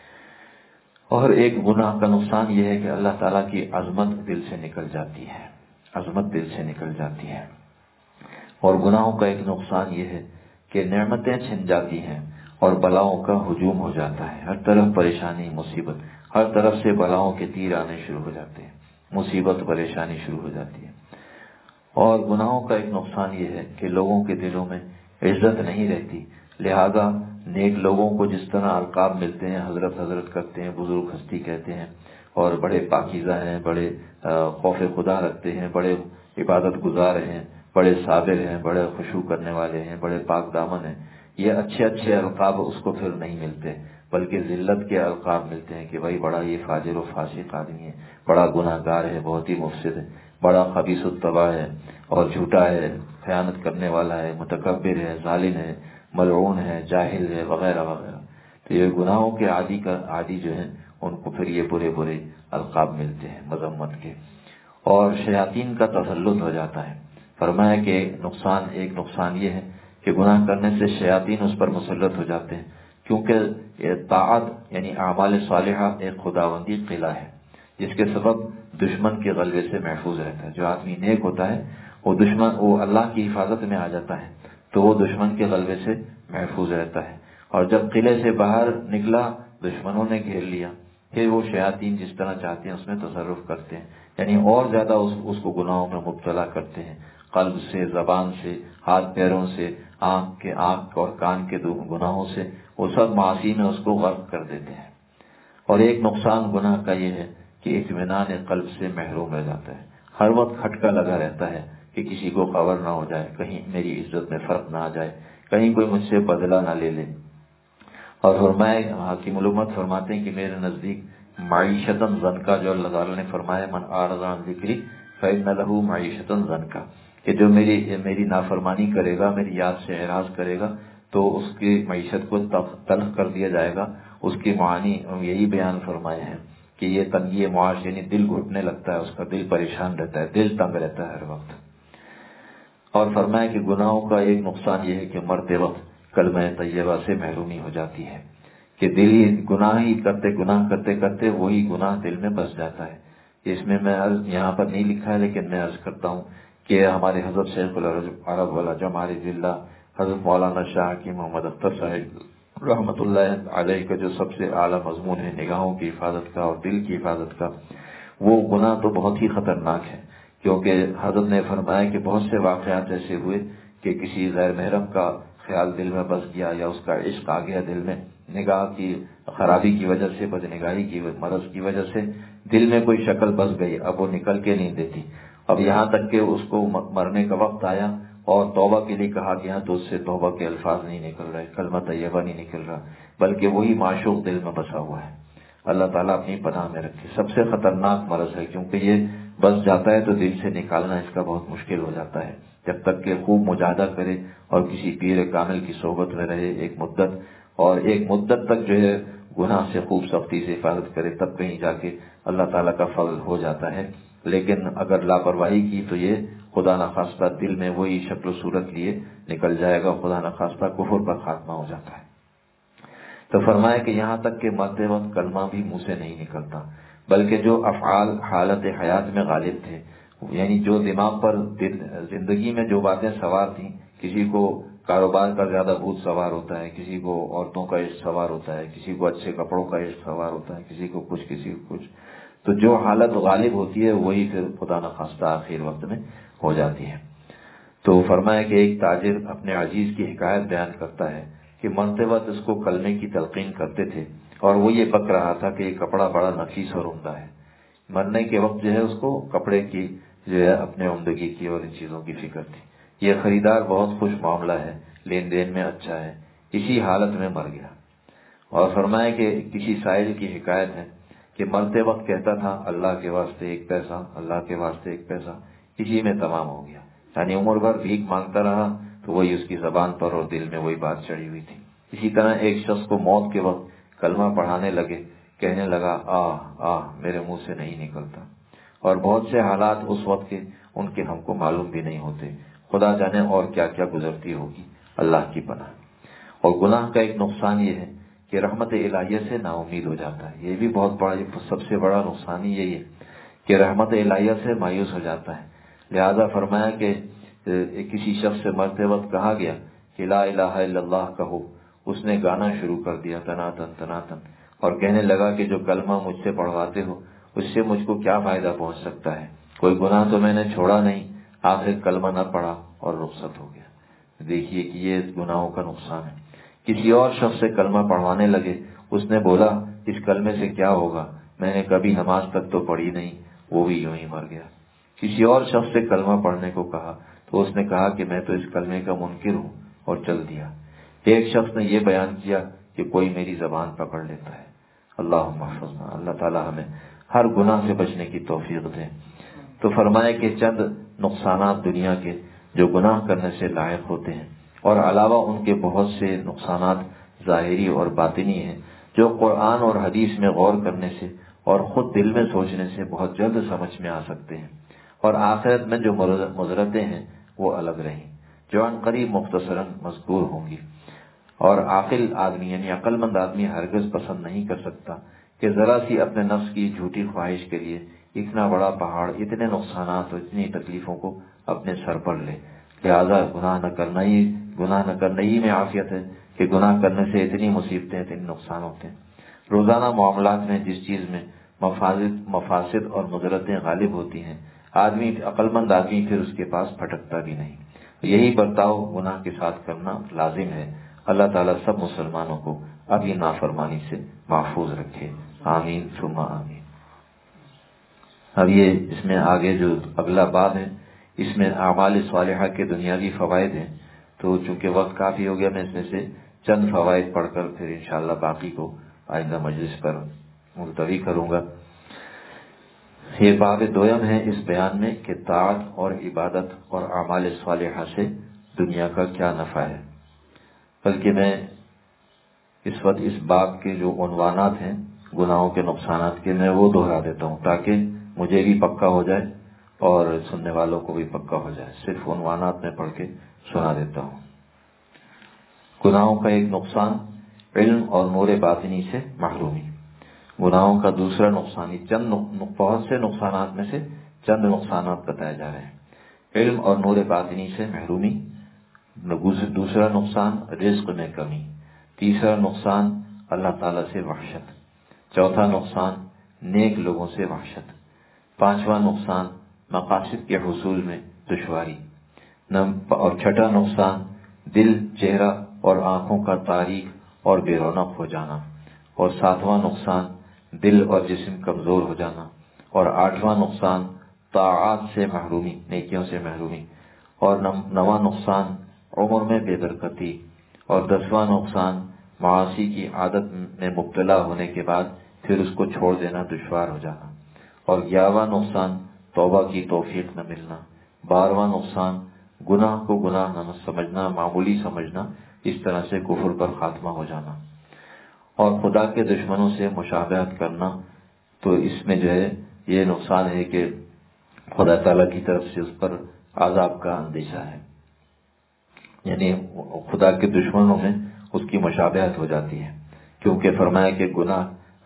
اور ایک گناہ کا نقصان یہ ہے کہ اللہ تعالیٰ کی عظمت دل سے نکل جاتی ہے، عظمت دل سے نکل جاتی ہے. اور گناہوں کا ایک نقصان یہ ہے کہ نعمتیں چھن جاتی ہیں اور بلاؤں کا ہجوم ہو جاتا ہے. ہر طرف پریشانی مصیبت، ہر طرف سے بلاؤں کے تیر آنے شروع ہو جاتے ہیں، مصیبت پریشانی شروع ہو جاتی ہے. اور گناہوں کا ایک نقصان یہ ہے کہ لوگوں کے دلوں میں عزت نہیں رہتی. لہذا نیک لوگوں کو جس طرح القاب ملتے ہیں، حضرت حضرت کرتے ہیں، بزرگ ہستی کہتے ہیں، اور بڑے پاکیزہ ہیں، بڑے خوف خدا رکھتے ہیں، بڑے عبادت گزار ہیں، بڑے صابر ہیں، بڑے خشوع کرنے والے ہیں، بڑے پاک دامن ہیں، یہ اچھے اچھے القاب اس کو پھر نہیں ملتے، بلکہ ذلت کے القاب ملتے ہیں کہ بھائی بڑا یہ فاجر و فاسق آدمی ہے، بڑا گناہ گار ہے، بہت ہی مفسد ہے، بڑا خبیث الطبع ہے اور جھوٹا ہے، خیانت کرنے والا ہے، متکبر ہے، ظالم ہے، ملعون ہے، جاہل ہے، وغیرہ وغیرہ. تو یہ گناہوں کے عادی کا عادی جو ہیں ان کو پھر یہ برے برے القاب ملتے ہیں مذمت کے. اور شیاطین کا تسلط ہو جاتا ہے. فرمایا کہ نقصان ایک نقصان یہ ہے کہ گناہ کرنے سے شیاطین اس پر مسلط ہو جاتے ہیں، کیونکہ طاعت یعنی اعمال صالحہ ایک خداوندی قلعہ ہے جس کے سبب دشمن کے غلبے سے محفوظ رہتا ہے. جو آدمی نیک ہوتا ہے وہ دشمن وہ اللہ کی حفاظت میں آ جاتا ہے تو وہ دشمن کے غلبے سے محفوظ رہتا ہے. اور جب قلعے سے باہر نکلا دشمنوں نے گھیر لیا، پھر وہ شیاطین جس طرح چاہتے ہیں اس میں تصرف کرتے ہیں، یعنی اور زیادہ اس, اس کو گناہوں میں مبتلا کرتے ہیں. قلب سے، زبان سے، ہاتھ پیروں سے، آنکھ کے آنکھ اور کان کے گناہوں سے وہ سب معاصی میں اس کو غرق کر دیتے ہیں. اور ایک نقصان گناہ کا یہ ہے کہ اطمینان قلب سے محروم رہ جاتا ہے. ہر وقت کھٹکا لگا رہتا ہے کہ کسی کو خبر نہ ہو جائے، کہیں میری عزت میں فرق نہ آ جائے، کہیں کوئی مجھ سے بدلہ نہ لے لے. اور فرمائے حکیم علومت فرماتے ہیں کہ میرے نزدیک معیشتاً ضنکا، جو اللہ تعالیٰ نے فرمایا من اعرض عن ذکری فإن له معیشتاً ضنکا، کہ جو میری میری نافرمانی کرے گا، میری یاد سے اعراض کرے گا تو اس کی معیشت کو تلخ کر دیا جائے گا. اس کی معانی یہی بیان فرمائے ہیں کہ یہ تنگی معاش یعنی دل گھٹنے لگتا ہے، اس کا دل پریشان رہتا ہے، دل تنگ رہتا ہے ہر وقت. اور فرمایا کہ گناہوں کا ایک نقصان یہ ہے کہ مرتے وقت کلمہ طیبہ سے محرومی ہو جاتی ہے، کہ دل ہی گناہ ہی کرتے گناہ کرتے کرتے وہی گناہ دل میں بس جاتا ہے. اس میں میں عرض یہاں پر نہیں لکھا ہے لیکن میں عرض کرتا ہوں کہ ہمارے حضرت شیخ العرب والعجم عارف باللہ حضرت مولانا شاہ کی محمد اختر صاحب رحمۃ اللہ علیہ کا جو سب سے اعلیٰ مضمون ہے نگاہوں کی حفاظت کا اور دل کی حفاظت کا، وہ گناہ تو بہت ہی خطرناک ہے. کیونکہ حضرت نے فرمایا کہ بہت سے واقعات ایسے ہوئے کہ کسی غیر محرم کا خیال دل میں بس گیا یا اس کا عشق آ گیا دل میں، نگاہ کی خرابی کی وجہ سے، بد نگاہی کی مرض کی وجہ سے دل میں کوئی شکل بس گئی، اب وہ نکل کے نہیں دیتی. اب یہاں تک کہ اس کو مرنے کا وقت آیا اور توبہ کے لیے کہا گیا تو اس سے توبہ کے الفاظ نہیں نکل رہے، کلمہ طیبہ نہیں نکل رہا، بلکہ وہی معشوق دل میں بسا ہوا ہے. اللہ تعالیٰ اپنی پناہ میں رکھے. سب سے خطرناک مرض ہے کیونکہ یہ بس جاتا ہے تو دل سے نکالنا اس کا بہت مشکل ہو جاتا ہے. جب تک کہ خوب مجاہدہ کرے اور کسی پیر کامل کی صحبت میں رہے ایک مدت، اور ایک مدت تک جو ہے گناہ سے خوب سختی سے حفاظت کرے، تب کہیں جا کے اللہ تعالیٰ کا فضل ہو جاتا ہے. لیکن اگر لاپرواہی کی تو یہ خدا نخواستہ دل میں وہی شکل و صورت لیے نکل جائے گا، خدا نخواستہ کفر پر خاتمہ ہو جاتا ہے. تو فرمایا کہ یہاں تک کہ مرتے وقت کلمہ بھی منہ سے نہیں نکلتا، بلکہ جو افعال حالت حیات میں غالب تھے، یعنی جو دماغ پر زندگی میں جو باتیں سوار تھیں، کسی کو کاروبار کا زیادہ بھوت سوار ہوتا ہے، کسی کو عورتوں کا عشق سوار ہوتا ہے، کسی کو اچھے کپڑوں کا عشق سوار ہوتا ہے، کسی کو کچھ کسی کو کچھ، تو جو حالت غالب ہوتی ہے وہی پھر خدا نخواستہ آخر وقت میں ہو جاتی ہے. تو فرمایا کہ ایک تاجر اپنے عزیز کی حکایت بیان کرتا ہے کہ مرتے وقت اس کو کلمے کی تلقین کرتے تھے اور وہ یہ بک رہا تھا کہ یہ کپڑا بڑا نفیس اور عمدہ ہے. مرنے کے وقت جو ہے اس کو کپڑے کی جو ہے اپنے عمدگی کی اور ان چیزوں کی فکر تھی. یہ خریدار بہت خوش معاملہ ہے، لین دین میں اچھا ہے، اسی حالت میں مر گیا. اور فرمایا کہ کسی سائل کی حکایت ہے کہ مرتے وقت کہتا تھا اللہ کے واسطے ایک پیسہ، اللہ کے واسطے ایک پیسہ، اسی میں تمام ہو گیا. یعنی عمر بھر بھیک مانگتا رہا تو وہی اس کی زبان پر اور دل میں وہی بات چڑھی ہوئی تھی. اسی طرح ایک شخص کو موت کے وقت کلمہ پڑھانے لگے کہنے لگا آہ آہ میرے منہ سے نہیں نکلتا. اور بہت سے حالات اس وقت کے ان کے ہم کو معلوم بھی نہیں ہوتے. خدا جانے اور کیا کیا گزرتی ہوگی، اللہ کی پناہ. اور گناہ کا ایک نقصان یہ ہے کہ رحمت الہیہ سے نا امید ہو جاتا ہے. یہ بھی بہت بڑا، سب سے بڑا نقصان ہی یہی ہے کہ رحمت الہیہ سے مایوس ہو جاتا ہے. لہذا فرمایا کہ کسی شخص سے مرتے وقت کہا گیا کہ لا الہ الا اللہ کہو. اس نے گانا شروع کر دیا تناتن تناتن، اور کہنے لگا کہ جو کلمہ مجھ سے پڑھواتے ہو اس سے مجھ کو کیا فائدہ پہنچ سکتا ہے، کوئی گناہ تو میں نے چھوڑا نہیں. آخر کلمہ نہ پڑھا اور رخصت ہو گیا. دیکھیے کہ یہ گناہوں کا نقصان ہے. کسی اور شخص سے کلمہ پڑھوانے لگے، اس نے بولا اس کلمے سے کیا ہوگا، میں نے کبھی نماز تک تو پڑھی نہیں، وہ بھی یوں ہی مر گیا. کسی اور شخص سے کلمہ پڑھنے کو کہا تو اس نے کہا کہ میں تو اس کلمے کا منکر ہوں اور چل دیا. ایک شخص نے یہ بیان کیا کہ کوئی میری زبان پکڑ لیتا ہے. اللہم احفظنا، اللہ تعالی ہمیں ہر گناہ سے بچنے کی توفیق دے. تو فرمائے کہ چند نقصانات دنیا کے جو گناہ کرنے سے لائق ہوتے ہیں، اور علاوہ ان کے بہت سے نقصانات ظاہری اور باطنی ہیں جو قرآن اور حدیث میں غور کرنے سے اور خود دل میں سوچنے سے بہت جلد سمجھ میں آ سکتے ہیں. اور آخرت میں جو مضرتیں ہیں وہ الگ رہیں، جو ان قریب مختصراً مذکور ہوں گی. اور عاقل آدمی یعنی عقل مند آدمی ہرگز پسند نہیں کر سکتا کہ ذرا سی اپنے نفس کی جھوٹی خواہش کے لیے اتنا بڑا پہاڑ، اتنے نقصانات اور اتنی تکلیفوں کو اپنے سر پر لے. لہذا گناہ نہ کرنا ہی گناہ نہ کرنے ہی میں عافیت ہے کہ گناہ کرنے سے اتنی مصیبتیں، اتنے نقصان ہوتے ہیں. روزانہ معاملات میں جس چیز میں مفاسد مفاسد اور مضرتیں غالب ہوتی ہیں، آدمی عقل مند آدمی پھر اس کے پاس پھٹکتا بھی نہیں. یہی برتاؤ گناہ کے ساتھ کرنا لازم ہے. اللہ تعالیٰ سب مسلمانوں کو ابھی نافرمانی سے محفوظ رکھے، آمین ثم آمین. اب یہ اس میں آگے جو اگلا باب ہے اس میں اعمال صالحہ کے دنیاوی فوائد ہیں. تو چونکہ وقت کافی ہو گیا، میں اس میں سے چند فوائد پڑھ کر پھر انشاءاللہ باقی کو آئندہ مجلس پر ملتوی کروں گا. یہ باب دویم ہے اس بیان میں کہ طاعت اور عبادت اور اعمال صالحہ سے دنیا کا کیا نفع ہے. بلکہ میں اس وقت اس باب کے جو عنوانات ہیں گناہوں کے نقصانات کے، میں وہ دہرا دیتا ہوں تاکہ مجھے بھی پکا ہو جائے اور سننے والوں کو بھی پکا ہو جائے. صرف عنوانات میں پڑھ کے سنا دیتا ہوں. گناہوں کا ایک نقصان، علم اور نور باطنی سے محرومی. گناہوں کا دوسرا نقصان، چند بہت سے نقصانات میں سے چند نقصانات بتائے جا رہے ہیں. علم اور نور باطنی سے محرومی. دوسرا نقصان رزق میں کمی. تیسرا نقصان اللہ تعالیٰ سے وحشت. چوتھا نقصان نیک لوگوں سے وحشت. پانچواں نقصان مقاصد کے حصول میں دشواری. اور چھٹا نقصان دل، چہرہ اور آنکھوں کا تاریک اور بے رونق ہو جانا. اور ساتواں نقصان دل اور جسم کمزور ہو جانا. اور آٹھواں نقصان طاعات سے محرومی، نیکیوں سے محرومی. اور نواں نقصان عمر میں بے برکتی. اور دسواں نقصان معاصی کی عادت میں مبتلا ہونے کے بعد پھر اس کو چھوڑ دینا دشوار ہو جانا. اور گیارہواں نقصان توبہ کی توفیق نہ ملنا. بارہواں نقصان گناہ کو گناہ نہ سمجھنا، معمولی سمجھنا، اس طرح سے کفر پر خاتمہ ہو جانا. اور خدا کے دشمنوں سے مشابہت کرنا، تو اس میں جو ہے یہ نقصان ہے کہ خدا تعالیٰ کی طرف سے اس پر عذاب کا اندیشہ ہے. یعنی خدا کے دشمنوں میں اس کی مشابہت ہو جاتی ہے، کیونکہ فرمایا کہ گناہ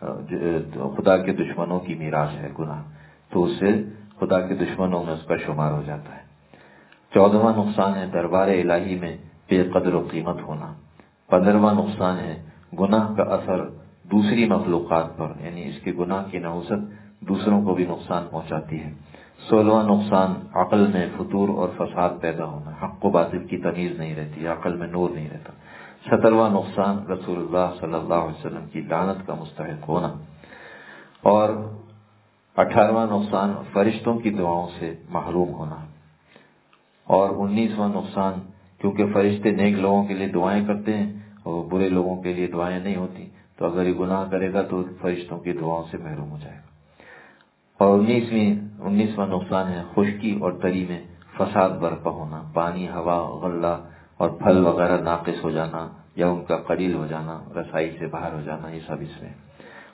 خدا کے دشمنوں کی میراث ہے گناہ، تو اس سے خدا کے دشمنوں میں اس کا شمار ہو جاتا ہے. چودہواں نقصان ہے دربار الہی میں بے قدر و قیمت ہونا. پندرہواں نقصان ہے گناہ کا اثر دوسری مخلوقات پر، یعنی اس کے گناہ کی نحوست دوسروں کو بھی نقصان پہنچاتی ہے. سولہواں نقصان عقل میں فتور اور فساد پیدا ہونا، حق و باطل کی تمیز نہیں رہتی، عقل میں نور نہیں رہتا. سترواں نقصان رسول اللہ صلی اللہ علیہ وسلم کی لعنت کا مستحق ہونا. اور اٹھارہواں نقصان فرشتوں کی دعاؤں سے محروم ہونا. اور انیسواں نقصان کیونکہ فرشتے نیک لوگوں کے لیے دعائیں کرتے ہیں اور برے لوگوں کے لیے دعائیں نہیں ہوتی، تو اگر یہ گناہ کرے گا تو فرشتوں کی دعاؤں سے محروم ہو جائے گا. اور انیسویں انیسواں نقصان ہے خشکی اور تری میں فساد برپا ہونا، پانی، ہوا، غلہ اور پھل وغیرہ ناقص ہو جانا یا ان کا قلیل ہو جانا، رسائی سے باہر ہو جانا، یہ سب اس میں.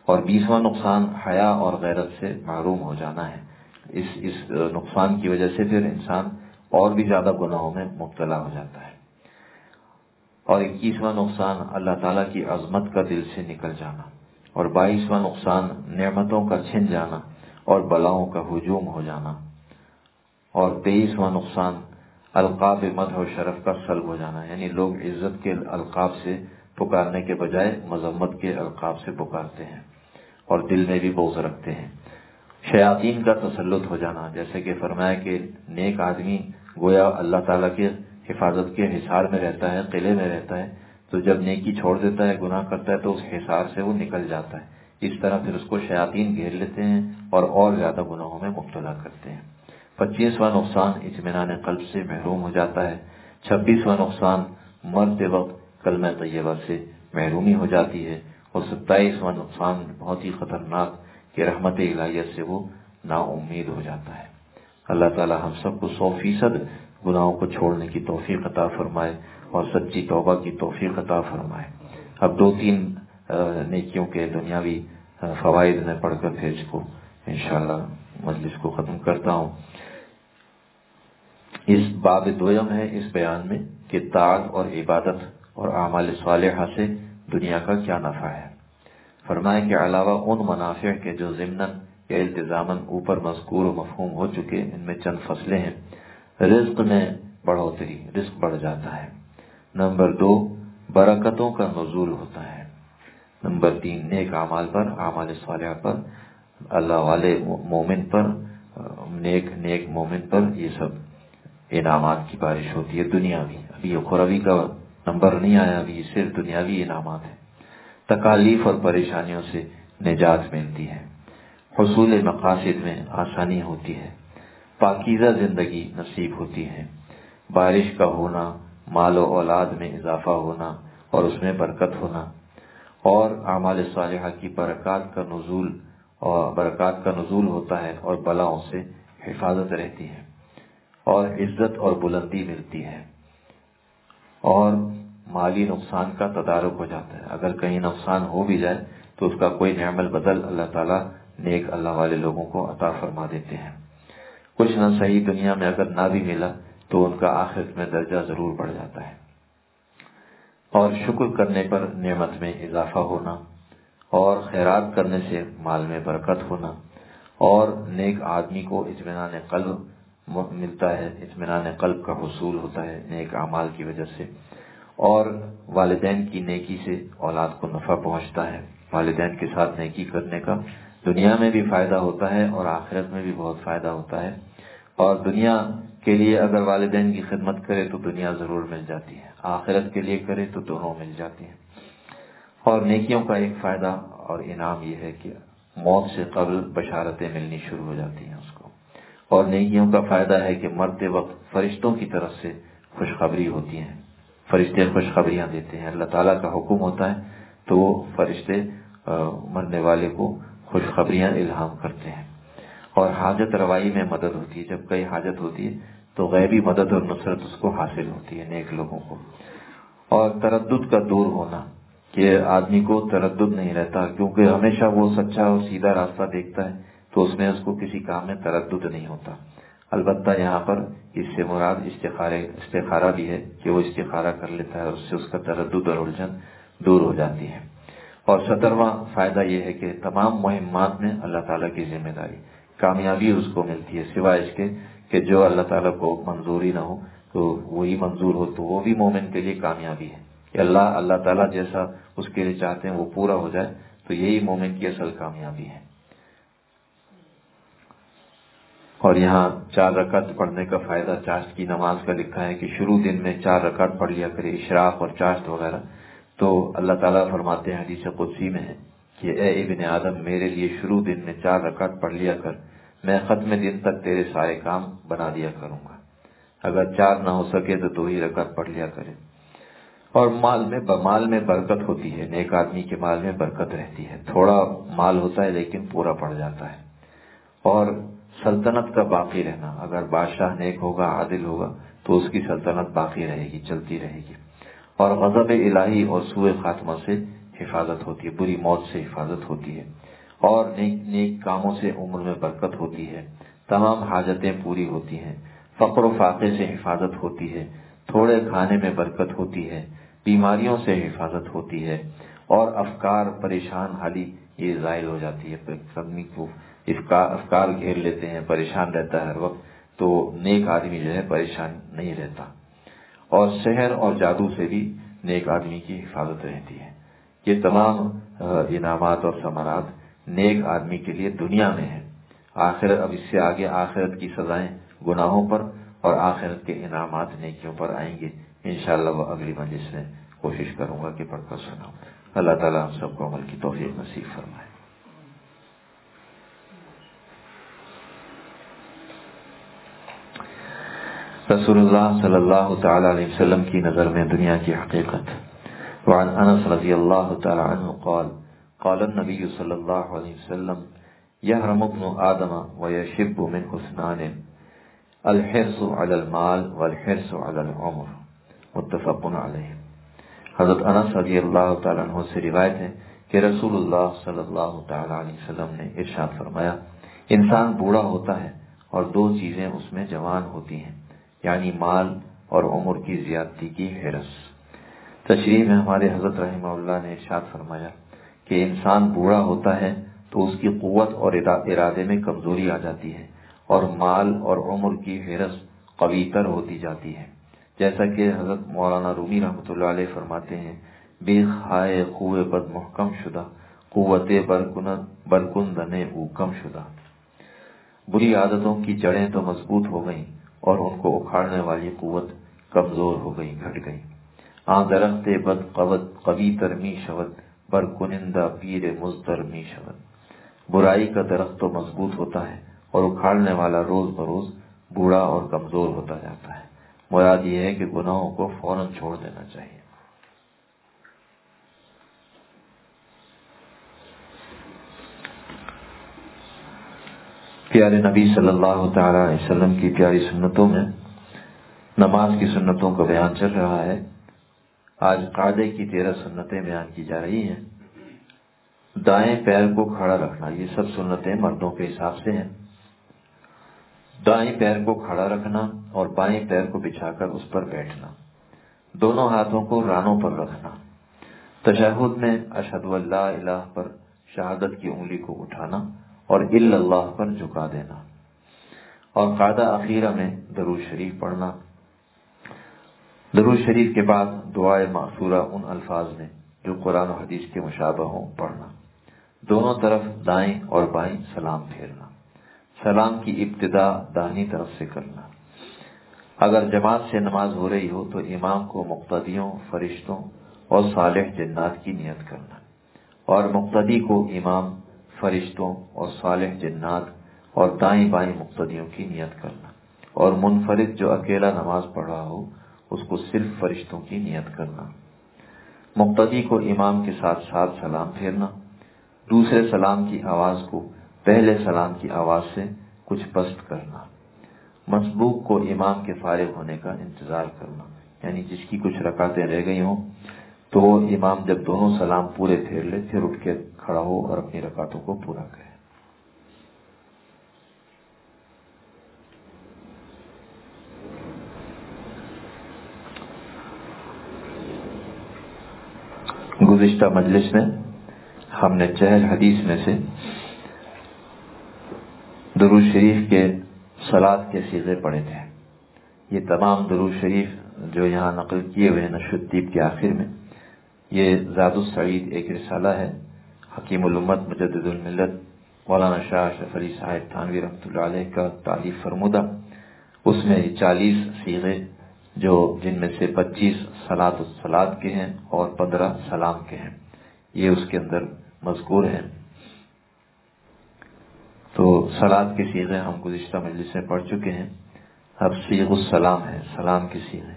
اور بیسواں نقصان حیا اور غیرت سے محروم ہو جانا ہے۔ اس اس نقصان کی وجہ سے پھر انسان اور بھی زیادہ گناہوں میں مبتلا ہو جاتا ہے۔ اور اکیسواں نقصان اللہ تعالیٰ کی عظمت کا دل سے نکل جانا، اور بائیسواں نقصان نعمتوں کا چھن جانا اور بلاؤں کا ہجوم ہو جانا، اور تیئیسواں نقصان القاب مدح و شرف کا سلب ہو جانا، یعنی لوگ عزت کے القاب سے پکارنے کے بجائے مذمت کے القاب سے پکارتے ہیں اور دل میں بھی بغض رکھتے ہیں۔ شیاطین کا تسلط ہو جانا، جیسے کہ فرمایا کہ نیک آدمی گویا اللہ تعالیٰ کے حفاظت کے حصار میں رہتا ہے، قلعے میں رہتا ہے، تو جب نیکی چھوڑ دیتا ہے، گناہ کرتا ہے تو اس حصار سے وہ نکل جاتا ہے۔ اس طرح پھر اس کو شیاطین گھیر لیتے ہیں اور اور زیادہ گناہوں میں مبتلا کرتے ہیں۔ پچیسواں نقصان اطمینان قلب سے محروم ہو جاتا ہے۔ چھبیسواں نقصان مرتے وقت کلمہ طیبہ سے محرومی ہو جاتی ہے، اور ستائیسواں نقصان بہت ہی خطرناک کہ رحمت الہیہ سے وہ نا امید ہو جاتا ہے۔ اللہ تعالی ہم سب کو سو فیصد گناہوں کو چھوڑنے کی توفیق عطا فرمائے اور سچی توبہ کی توفیق عطا فرمائے۔ اب دو تین نیکیوں کے دنیاوی فوائد میں پڑھ کر پھر اس کو انشاءاللہ مجلس کو ختم کرتا ہوں۔ اس باب دویم ہے اس بیان میں کہ طاعت اور عبادت اور اعمال صالحہ سے دنیا کا کیا نفع ہے۔ فرمایا کہ علاوہ ان منافع کے جو ضمناً یا التزاماً اوپر مذکور و مفہوم ہو چکے، ان میں چند فصلیں ہیں۔ رزق میں بڑھوتری، رزق بڑھ جاتا ہے۔ نمبر دو، برکتوں کا نزول ہوتا ہے۔ نمبر تین، نیک اعمال پر، اعمال صالحہ پر، اللہ والے مومن پر، نیک نیک مومن پر یہ سب انعامات کی بارش ہوتی ہے دنیاوی۔ ابھی اخروی کا نمبر نہیں آیا، ابھی صرف دنیاوی انعامات ہیں۔ تکالیف اور پریشانیوں سے نجات ملتی ہے، حصول مقاصد میں آسانی ہوتی ہے، پاکیزہ زندگی نصیب ہوتی ہے، بارش کا ہونا، مال و اولاد میں اضافہ ہونا اور اس میں برکت ہونا، اور اعمال صالحہ کی برکات کا نزول اور برکات کا نزول ہوتا ہے اور بلاؤں سے حفاظت رہتی ہے، اور عزت اور بلندی ملتی ہے، اور مالی نقصان کا تدارک ہو جاتا ہے۔ اگر کہیں نقصان ہو بھی جائے تو اس کا کوئی نعم البدل اللہ تعالیٰ نیک اللہ والے لوگوں کو عطا فرما دیتے ہیں۔ کچھ نہ صحیح دنیا میں اگر نہ بھی ملا تو ان کا آخرت میں درجہ ضرور بڑھ جاتا ہے، اور شکر کرنے پر نعمت میں اضافہ ہونا، اور خیرات کرنے سے مال میں برکت ہونا، اور نیک آدمی کو اطمینان قلب ملتا ہے، اطمینان قلب کا حصول ہوتا ہے نیک اعمال کی وجہ سے، اور والدین کی نیکی سے اولاد کو نفع پہنچتا ہے۔ والدین کے ساتھ نیکی کرنے کا دنیا میں بھی فائدہ ہوتا ہے اور آخرت میں بھی بہت فائدہ ہوتا ہے، اور دنیا کے لیے اگر والدین کی خدمت کرے تو دنیا ضرور مل جاتی ہے، آخرت کے لیے کرے تو دونوں مل جاتی ہیں۔ اور نیکیوں کا ایک فائدہ اور انعام یہ ہے کہ موت سے قبل بشارتیں ملنی شروع ہو جاتی ہیں اس کو، اور نیکیوں کا فائدہ ہے کہ مرتے وقت فرشتوں کی طرف سے خوشخبری ہوتی ہے، فرشتے خوشخبریاں دیتے ہیں، اللہ تعالیٰ کا حکم ہوتا ہے تو وہ فرشتے مرنے والے کو خوشخبریاں الہام کرتے ہیں، اور حاجت روائی میں مدد ہوتی ہے۔ جب کئی حاجت ہوتی ہے تو غیبی مدد اور نصرت اس کو حاصل ہوتی ہے نیک لوگوں کو، اور تردد کا دور ہونا کہ آدمی کو تردد نہیں رہتا، کیونکہ ہمیشہ وہ سچا اور سیدھا راستہ دیکھتا ہے تو اس میں اس کو کسی کام میں تردد نہیں ہوتا۔ البتہ یہاں پر اس سے مراد استخارے استخارہ بھی ہے کہ وہ استخارہ کر لیتا ہے اور اس سے اس کا تردد اور الجھن دور ہو جاتی ہے۔ اور سترواں فائدہ یہ ہے کہ تمام مہمات میں اللہ تعالیٰ کی ذمہ داری، کامیابی اس کو ملتی ہے، سوائے اس کے کہ جو اللہ تعالیٰ کو منظوری نہ ہو تو وہی منظور ہو تو وہ بھی مومن کے لیے کامیابی ہے کہ اللہ اللہ تعالیٰ جیسا اس کے لیے چاہتے ہیں وہ پورا ہو جائے، تو یہی مومن کی اصل کامیابی ہے۔ اور یہاں چار رکعت پڑھنے کا فائدہ چاشت کی نماز کا لکھا ہے کہ شروع دن میں چار رکعت پڑھ لیا کرے، اشراق اور چاشت وغیرہ۔ تو اللہ تعالیٰ فرماتے ہیں حدیث قدسی میں ہے کہ اے ابن آدم، میرے لیے شروع دن میں چار رکعت پڑھ لیا کر، میں ختم دن تک تیرے سارے کام بنا دیا کروں گا۔ اگر چار نہ ہو سکے تو دو ہی رکعت پڑھ لیا کرے۔ اور مال میں مال میں برکت ہوتی ہے، نیک آدمی کے مال میں برکت رہتی ہے، تھوڑا مال ہوتا ہے لیکن پورا پڑ جاتا ہے۔ اور سلطنت کا باقی رہنا، اگر بادشاہ نیک ہوگا، عادل ہوگا تو اس کی سلطنت باقی رہے گی، چلتی رہے گی۔ اور غضب الہی اور سوء خاتمہ سے حفاظت ہوتی ہے، بری موت سے حفاظت ہوتی ہے۔ اور نیک نیک کاموں سے عمر میں برکت ہوتی ہے، تمام حاجتیں پوری ہوتی ہیں، فقر و فاقے سے حفاظت ہوتی ہے، تھوڑے کھانے میں برکت ہوتی ہے، بیماریوں سے حفاظت ہوتی ہے، اور افکار پریشان حالی یہ زائل ہو جاتی ہے۔ آدمی کو افکار گھیر لیتے ہیں، پریشان رہتا ہے ہر وقت، تو نیک آدمی جو ہے پریشان نہیں رہتا۔ اور سحر اور جادو سے بھی نیک آدمی کی حفاظت رہتی ہے۔ یہ تمام انعامات اور ثمرات نیک آدمی کے لیے دنیا میں ہے۔ آخرت، اب اس سے آگے آخرت کی سزائیں گناہوں پر اور آخرت کے انعامات نیکیوں پر آئیں گے انشاءاللہ۔ وہ اگلی مجلس میں کوشش کروں گا کہ پڑھ کر سناؤں۔ اللہ تعالیٰ ہم سب کو عمل کی توفیق نصیب فرمائے۔ رسول اللہ صلی اللہ تعالی علیہ وسلم کی نظر میں دنیا کی حقیقت۔ وعن انس رضی اللہ تعالی عنہ قال قال النبی صلی اللہ علیہ وسلم یحرم ابن آدم ویشب من حسنان الحرص علی المال والحرص علی العمر، متفق علیہ۔ حضرت انس رضی اللہ تعالی عنہ سے روایت ہے کہ رسول اللہ صلی اللہ تعالی علیہ وسلم نے ارشاد فرمایا، انسان بوڑھا ہوتا ہے اور دو چیزیں اس میں جوان ہوتی ہیں، یعنی مال اور عمر کی زیادتی کی حرص۔ تشریح میں ہمارے حضرت رحمہ اللہ نے ارشاد فرمایا کہ انسان بوڑھا ہوتا ہے تو اس کی قوت اور ارادے میں کمزوری آ جاتی ہے، اور مال اور عمر کی حرص قوی تر ہوتی جاتی ہے، جیسا کہ حضرت مولانا رومی رحمۃ اللہ علیہ فرماتے ہیں، بے خائے خوے بد محکم شدہ، قوت برکندنے او کم شدہ۔ بری عادتوں کی جڑیں تو مضبوط ہو گئیں اور ان کو اکھاڑنے والی قوت کمزور ہو گئی، گھٹ گئی۔ آ درخت بد قوت قوی تر می شود، بر کنندہ پیر مزدر می شود۔ برائی کا درخت تو مضبوط ہوتا ہے اور اکھاڑنے والا روز بروز بوڑھا اور کمزور ہوتا جاتا ہے۔ مراد یہ ہے کہ گناہوں کو فوراً چھوڑ دینا چاہیے۔ پیارے نبی صلی اللہ تعالی علیہ وسلم کی پیاری سنتوں میں نماز کی سنتوں کا بیان چل رہا ہے۔ آج قاعدے کی تیرہ سنتیں بیان کی جا رہی ہیں۔ دائیں پیر کو کھڑا رکھنا، یہ سب سنتیں مردوں کے حساب سے ہیں۔ دائیں پیر کو کھڑا رکھنا اور بائیں پیر کو بچھا کر اس پر بیٹھنا، دونوں ہاتھوں کو رانوں پر رکھنا، تشہد میں اشہد ان لا الہ پر شہادت کی انگلی کو اٹھانا اور الا اللہ پر جھکا دینا، اور قاعدہ اخیرہ میں درود شریف پڑھنا۔ درود شریف کے بعد دعائے مأثورہ ان الفاظ میں جو قرآن و حدیث کے مشابہ ہوں پڑھنا۔ دونوں طرف دائیں اور بائیں سلام پھیرنا، سلام کی ابتدا داہنی طرف سے کرنا۔ اگر جماعت سے نماز ہو رہی ہو تو امام کو مقتدیوں، فرشتوں اور صالح جنات کی نیت کرنا، اور مقتدی کو امام، فرشتوں اور صالح جنات اور دائیں بائیں مقتدیوں کی نیت کرنا، اور منفرد جو اکیلا نماز پڑھ رہا ہو اس کو صرف فرشتوں کی نیت کرنا۔ مقتدی کو امام کے ساتھ ساتھ سلام پھیرنا، دوسرے سلام کی آواز کو پہلے سلام کی آواز سے کچھ پست کرنا۔ مسبوق کو امام کے فارغ ہونے کا انتظار کرنا، یعنی جس کی کچھ رکعتیں رہ گئی ہوں تو وہ امام جب دونوں سلام پورے پھیر لے پھر اٹھ کے کھڑا ہو اور اپنی رکعتوں کو پورا کرے۔ گزشتہ مجلس میں ہم نے چہل حدیث میں سے درود شریف کے صلاۃ کے صیغے پڑھے تھے۔ یہ تمام درود شریف جو یہاں نقل کیے ہوئے نشر الدیب کے آخر میں، یہ زاد السعید ایک رسالہ ہے، حکیم الامت مجدد الملت مولانا شاہ اشرف علی صاحب تھانوی رحمۃ اللہ علیہ کا تالیف فرمودہ، اس میں چالیس صیغے جو جن میں سے پچیس صلاۃ الصلاۃ کے ہیں اور پندرہ سلام کے ہیں، یہ اس کے اندر مذکور ہیں۔ تو صلاۃ کے صیغے ہم گزشتہ مجلس میں پڑھ چکے ہیں، اب صیغ السلام ہے، سلام کے صیغے۔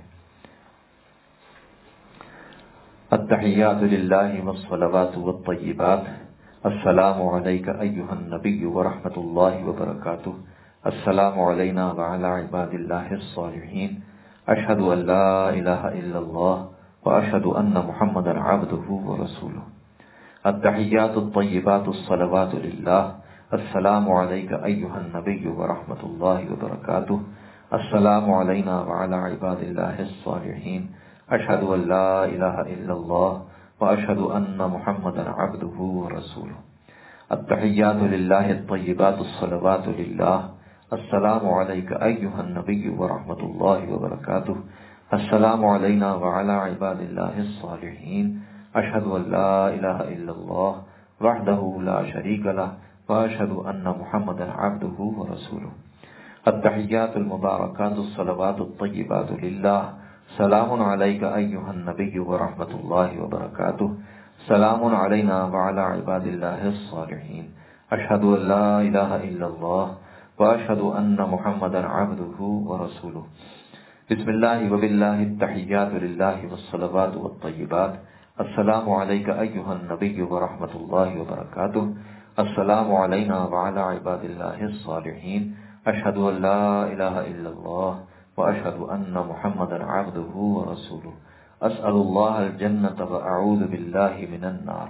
التحیات للہ والصلوات والطیبات، السلام علیک ایھا النبی ورحمۃ اللہ وبرکاتہ، السلام علینا وعلی عباد اللہ الصالحین، اشہد ان لا الہ الا اللہ واشہد ان محمدا عبدہ ورسولہ۔ التحیات الطیبات الصلوات للہ السلام علیک ایہا النبی ورحمۃ اللہ وبرکاتہ السلام علینا وعلی عباد اللہ الصالحین اشہد ان لا الہ الا اللہ واشہد ان محمدا عبدہ ورسولہ التحیات للہ الطیبات الصلوات للہ السلام علیک ایہا النبی ورحمۃ اللہ وبرکاتہ السلام علینا وعلی عباد اللہ الصالحین اشہد ان لا الہ الا اللہ وحدہ لا شریک لہ واشہد ان محمدا عبدہ ورسولہ التحیات المبارکات الصلوات الطیبات للہ سلام علیک ایہا النبی ورحمۃ اللہ وبرکاتہ سلام علینا وعلی عباد اللہ الصالحین اشہد ان لا الہ الا اللہ واشہد ان محمدا عبدہ ورسولہ بسم اللہ وباللہ التحیات للہ والصلوات والطیبات السلام علیک ایہا النبی ورحمۃ اللہ وبرکاتہ السلام علینا وعلی عباد اللہ الصالحین اشہد ان لا الہ الا اللہ واشہد ان محمدا عبدہ ورسولہ اسأل اللہ الجنة واعوذ باللہ من النار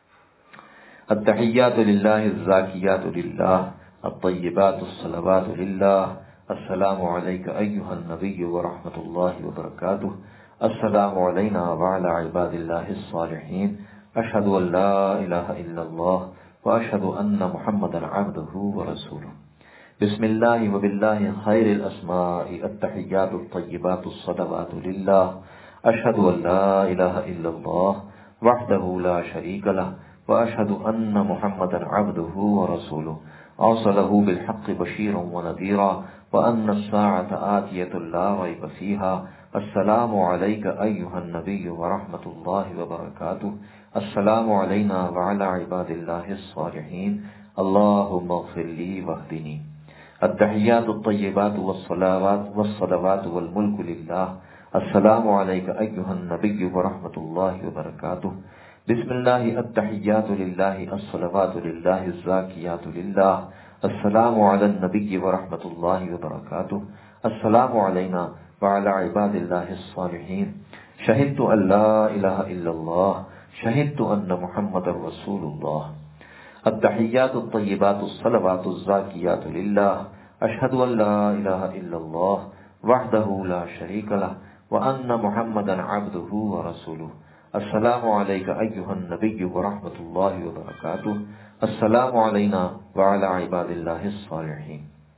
التحیات للہ الزاکیات للہ الطیبات الصلوات للہ السلام علیک ایہا النبی ورحمۃ اللہ وبرکاتہ السلام علینا وعلی عباد اللہ الصالحین اشہد ان لا الہ الا اللہ واشہد ان محمدا عبدہ ورسولہ بسم اللہ وباللہ خیر الاسماء التحیات الطیبات الصلوات للہ اشہد ان لا الہ الا اللہ وحدہ لا شریک لہ واشہد ان محمدا عبدہ ورسولہ اوصلہ بالحق بشیرا ونذیرا وان الساعة آتیۃ لا ریب فیہا السلام علیک ایہا النبی ورحمۃ اللہ وبرکاتہ السلام علینا وعلی عباد اللہ الصالحین اللہم اغفر لی واہدنی التحیات الطیبات والصلوات والصلوات والملک للہ السلام علیک ایہا النبی ورحمۃ اللہ وبرکاتہ بسم اللہ التحیات للہ الصلوات للہ الزاکیات للہ السلام علی النبی ورحمۃ اللہ وبرکاتہ السلام علینا وعلی عباد اللہ الصالحین شہدت ان لا الہ الا اللہ شہدت ان محمد رسول اللہ التحیات الطیبات الصلوات الزاکیات للہ اشہد ان لا الہ الا اللہ وحدہ لا شریک لہ وان محمدا عبدہ ورسولہ السلام علیک ایہا النبی ورحمۃ اللہ وبرکاتہ السلام علینا وعلی عباد اللہ الصالحین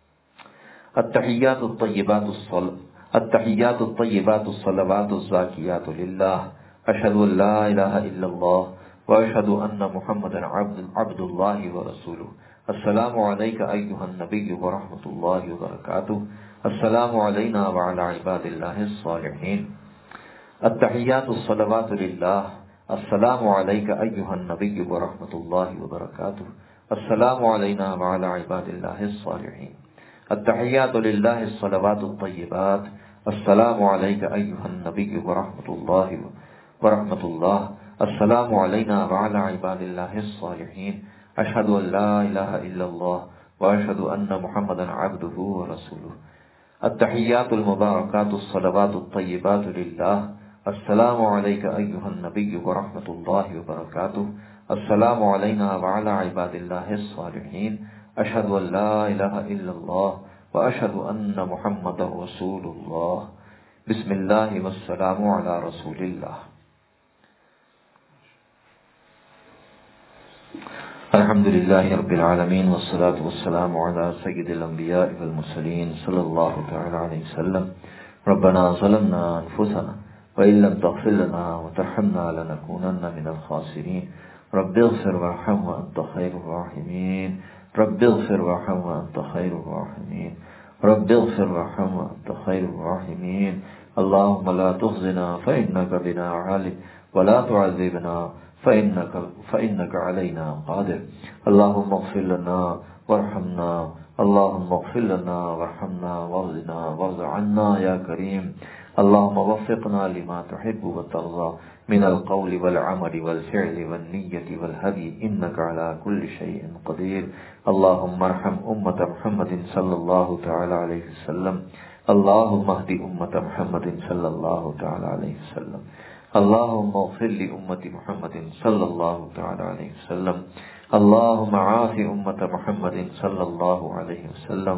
التحیات الطیبات الصلوات التحیات الطیبات الصلوات الزاکیات للہ اشہد ان لا الہ الا اللہ واشہد ان محمدا عبد عبد اللہ ورسولہ السلام علیک ایہا النبی ورحمۃ اللہ وبرکاتہ السلام علینا وعلی عباد اللہ الصالحین التحیات الصلوات للہ السلام علیک ایہا النبی ورحمۃ اللہ وبرکاتہ السلام علینا وعلی عباد اللہ الصالحین التحیات للہ الصلوات الطیبات السلام علیک ایہا النبی ورحمۃ اللہ ورحمۃ اللہ السلام علینا وعلی عباد اللہ الصالحین اشہد ان لا الہ الا اللہ واشہد ان محمدا عبدہ ورسولہ التحیات المبارکات الصلوات الطیبات للہ السلام علیک ایہا النبی ورحمۃ اللہ وبرکاتہ السلام علینا وعلی عباد اللہ الصالحین اشہد ان لا الہ الا اللہ واشہد ان محمد رسول اللہ بسم اللہ والسلام علی رسول اللہ الحمد للہ رب العالمین والصلاة والسلام علی سید الانبیاء والمرسلین صلی اللہ تعالی علیہ وسلم ربنا ظلمنا انفسنا وإن لم تغفر لنا وترحمنا لنكونن من الخاسرين رب اغفر وارحم وأنت خير الراحمين رب اغفر وارحم وأنت خير الراحمين رب اغفر وارحم وأنت خير الراحمين اللهم لا تخزنا فإنك بنا عالم ولا تعذبنا فإنك, فإنك علينا قادر اللهم اغفر لنا وارحمنا اللهم اغفر لنا وارحمنا واغفرنا وارض عنا يا كريم اللهم وفقنا لما تحب وترضى من القول والعمل والفعل والنية والهدي إنك على كل شيء قدير اللهم ارحم أمة محمد صلى الله تعالى عليه وسلم اللهم اهد أمة محمد صلى الله تعالى عليه وسلم اللهم اغفر لأمة محمد صلی اللہ تعالی علیہ وسلم. اللهم عاف أمة محمد صلی اللہ علیہ وسلم.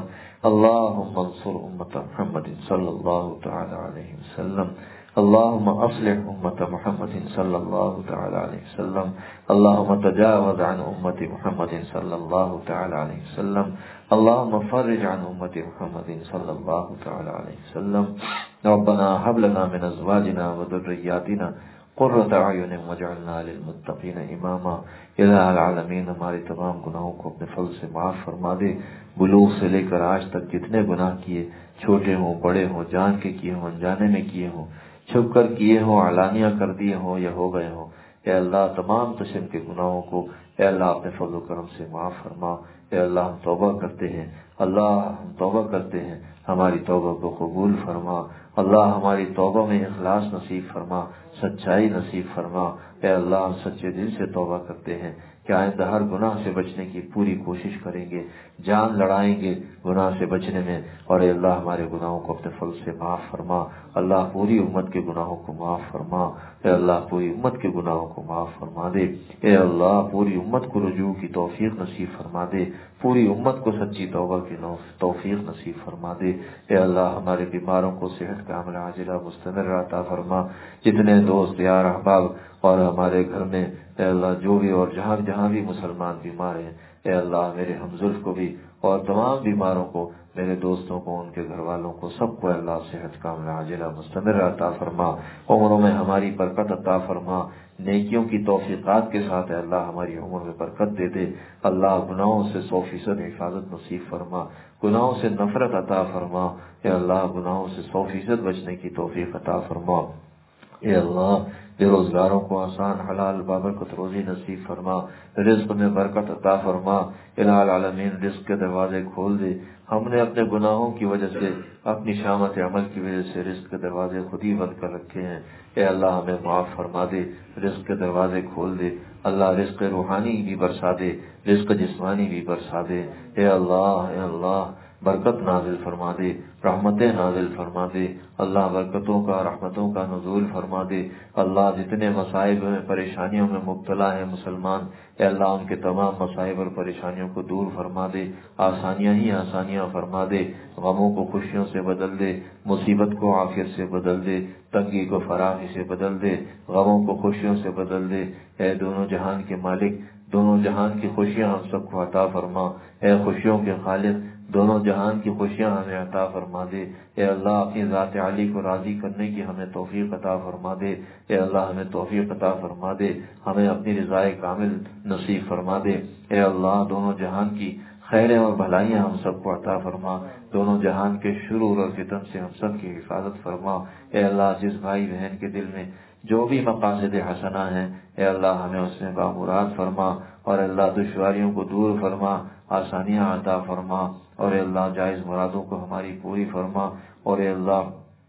اللهم انصر أمة محمد صلی اللہ تعالی علیہ وسلم. اللهم اصلح أمة محمد صلی اللہ تعالی علیہ وسلم. اللهم تجاوز عن أمة محمد صلی اللہ تعالی علیہ وسلم. اللهم فرج عن أمة محمد صلی اللہ تعالی علیہ وسلم. ربنا هب لنا من ازواجنا وذرياتنا قرۃ اعین واجعلنا للمتقین اماما. الہ العالمین ہمارے تمام گناہوں کو اپنے فضل سے معاف فرما دے. بلوغ سے لے کر آج تک جتنے گناہ کیے، چھوٹے ہوں بڑے ہوں، جان کے کیے ہوں انجانے میں کیے ہوں، چھپ کر کیے ہوں علانیہ کر دیے ہوں یا ہو گئے ہوں، اے اللہ تمام قسم کے گناہوں کو اے اللہ اپنے فضل و کرم سے معاف فرما. اے اللہ ہم توبہ کرتے ہیں، اللہ ہم توبہ کرتے ہیں، ہماری توبہ کو قبول فرما. اللہ ہماری توبہ میں اخلاص نصیب فرما، سچائی نصیب فرما. اے اللہ ہم سچے دل سے توبہ کرتے ہیں کہ آئندہ ہر گناہ سے بچنے کی پوری کوشش کریں گے، جان لڑائیں گے گناہ سے بچنے میں. اور اے اللہ ہمارے گناہوں کو اپنے فضل سے معاف فرما. اللہ پوری امت کے گناہوں کو معاف فرما. اے اللہ پوری امت کے گناہوں کو معاف فرما دے. اے اللہ پوری امت کو رجوع کی توفیق نصیب فرما دے. پوری امت کو سچی توبہ کی توفیق نصیب فرما دے. اے اللہ ہمارے بیماروں کو صحت کاملہ عاجلہ مستمر عطا فرما. جتنے دوست یار احباب اور ہمارے گھر میں اے اللہ جو بھی اور جہاں جہاں بھی مسلمان بیمار ہیں، اے اللہ میرے ہمزلف کو بھی اور تمام بیماروں کو، میرے دوستوں کو، ان کے گھر والوں کو، سب کو اللہ صحت کاملہ عاجلہ مستمر عطا فرما. عمروں میں ہماری برکت عطا فرما. نیکیوں کی توفیقات کے ساتھ اے اللہ ہماری عمر میں برکت دے دے. اللہ گناہوں سے سو فیصد حفاظت نصیب فرما. گناہوں سے نفرت عطا فرما. اے اللہ گناہوں سے سو فیصد بچنے کی توفیق عطا فرما. اے اللہ بے روزگاروں کو آسان حلال بابرکت روزی نصیب فرما. رزق میں برکت عطا فرما. الہ العالمین رزق کے دروازے کھول دے. ہم نے اپنے گناہوں کی وجہ سے، اپنی شامت عمل کی وجہ سے رزق کے دروازے خود ہی بند کر رکھے ہیں. اے اللہ ہمیں معاف فرما دے، رزق کے دروازے کھول دے. اللہ رزق روحانی بھی برسا دے، رزق جسمانی بھی برسا دے. اے اللہ اے اللہ برکت نازل فرما دے، رحمتیں نازل فرما دے. اللہ برکتوں کا رحمتوں کا نزول فرما دے. اللہ جتنے مصائب میں پریشانیوں میں مبتلا ہیں مسلمان، اے اللہ ان کے تمام مصائب اور پریشانیوں کو دور فرما دے. آسانیاں ہی آسانیاں فرما دے. غموں کو خوشیوں سے بدل دے، مصیبت کو عافیت سے بدل دے، تنگی کو فراخی سے بدل دے، غموں کو خوشیوں سے بدل دے. اے دونوں جہان کے مالک، دونوں جہان کی خوشیاں ہم سب کو عطا فرما. اے خوشیوں کے خالق، دونوں جہان کی خوشیاں ہمیں عطا فرما دے. اے اللہ اپنی ذات علی کو راضی کرنے کی ہمیں توفیق عطا فرما دے. اے اللہ ہمیں توفیق عطا فرما دے، ہمیں اپنی رضائے کامل نصیب فرما دے. اے اللہ دونوں جہان کی خیریں اور بھلائیاں ہم سب کو عطا فرما. دونوں جہان کے شرور اور فتن سے ہم سب کی حفاظت فرما. اے اللہ جس بھائی بہن کے دل میں جو بھی مقاصد حسنہ ہیں، اے اللہ ہمیں اس میں بامراد فرما. اور اللہ دشواریوں کو دور فرما، آسانیاں عطا فرما. اور اے اللہ جائز مرادوں کو ہماری پوری فرما. اور اے اللہ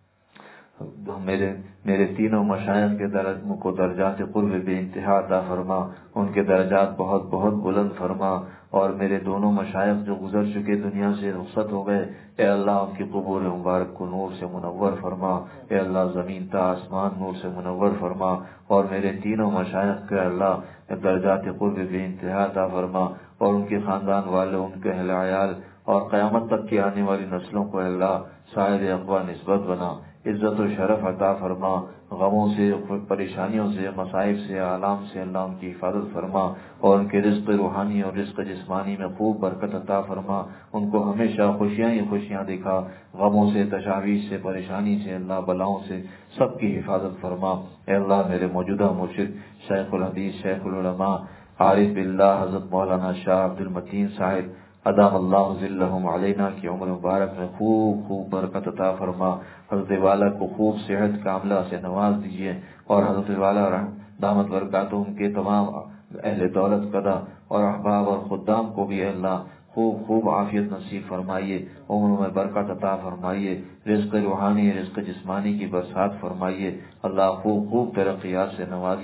میرے میرے تینوں مشائخ کے درج کو درجات قرب بے انتہا عطا فرما. ان کے درجات بہت بہت بلند فرما. اور میرے دونوں مشائخ جو گزر چکے دنیا سے رخصت ہو گئے، اے اللہ ان کی قبور مبارک کو نور سے منور فرما. اے اللہ زمین تا آسمان نور سے منور فرما. اور میرے تینوں مشائخ کے اللہ درجات قرب بے انتہا عطا فرما. اور ان کے خاندان والوں، ان کے اہل عیال اور قیامت تک کی آنے والی نسلوں کو اللہ صاحب اقوا نسبت بنا، عزت و شرف عطا فرما. غموں سے، پریشانیوں سے، مصائب سے، آلام سے اللہ ان کی حفاظت فرما. اور ان کے رزق روحانی اور رزق جسمانی میں خوب برکت عطا فرما. ان کو ہمیشہ خوشیاں ہی خوشیاں دکھا. غموں سے، تشاویش سے، پریشانی سے، اللہ بلاؤں سے سب کی حفاظت فرما. اے اللہ میرے موجودہ مرشد شیخ الحدیث شیخ العلماء عارف باللہ حضرت مولانا شاہ عبد المتین صاحب ادام اللہ ذلہم علینا کی عمر مبارک میں خوب خوب برکت عطا فرما. حضرت والا کو خوب صحت کاملہ سے نواز دیجیے. اور حضرت والا دامت برکاتہم کے تمام اہل دولت قدا اور احباب اور خدام کو بھی اللہ خوب خوب عافیت نصیب فرمائیے. عمر میں برکت عطا فرمائیے. رزق روحانی رزق جسمانی کی برسات فرمائیے. اللہ خوب خوب ترقیات سے نوازیے.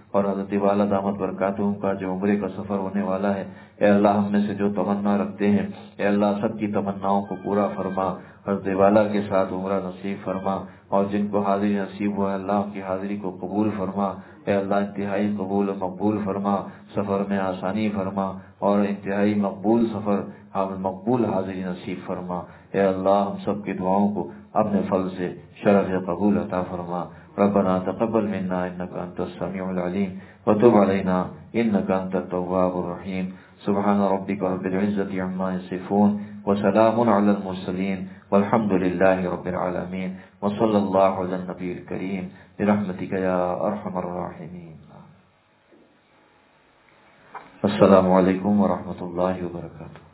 اور حضرت والا دامت برکاتہم کا جو عمرے کا سفر ہونے والا ہے، اے اللہ ہم میں سے جو تمنا رکھتے ہیں، اے اللہ سب کی تمناؤں کو پورا فرما، حضرت والا کے ساتھ عمرہ نصیب فرما، اور جن کو حاضری نصیب ہوا اللہ ان کی حاضری کو قبول فرما، اے اللہ انتہائی قبول و مقبول فرما، سفر میں آسانی فرما، اور انتہائی مقبول سفر مقبول حاضری نصیب فرما، اے اللہ ہم سب کی دعاؤں کو اپنے فضل سے شرف قبول عطا فرما۔ ربنا تقبل منا انك انت السميع العليم وتب علينا انك انت التواب الرحيم۔ سبحان ربك رب العزة عما يصفون وسلام على المرسلين والحمد لله رب العالمين وصلى الله على النبي الكريم برحمتك يا ارحم الراحمين۔ السلام علیکم ورحمۃ اللہ وبرکاتہ۔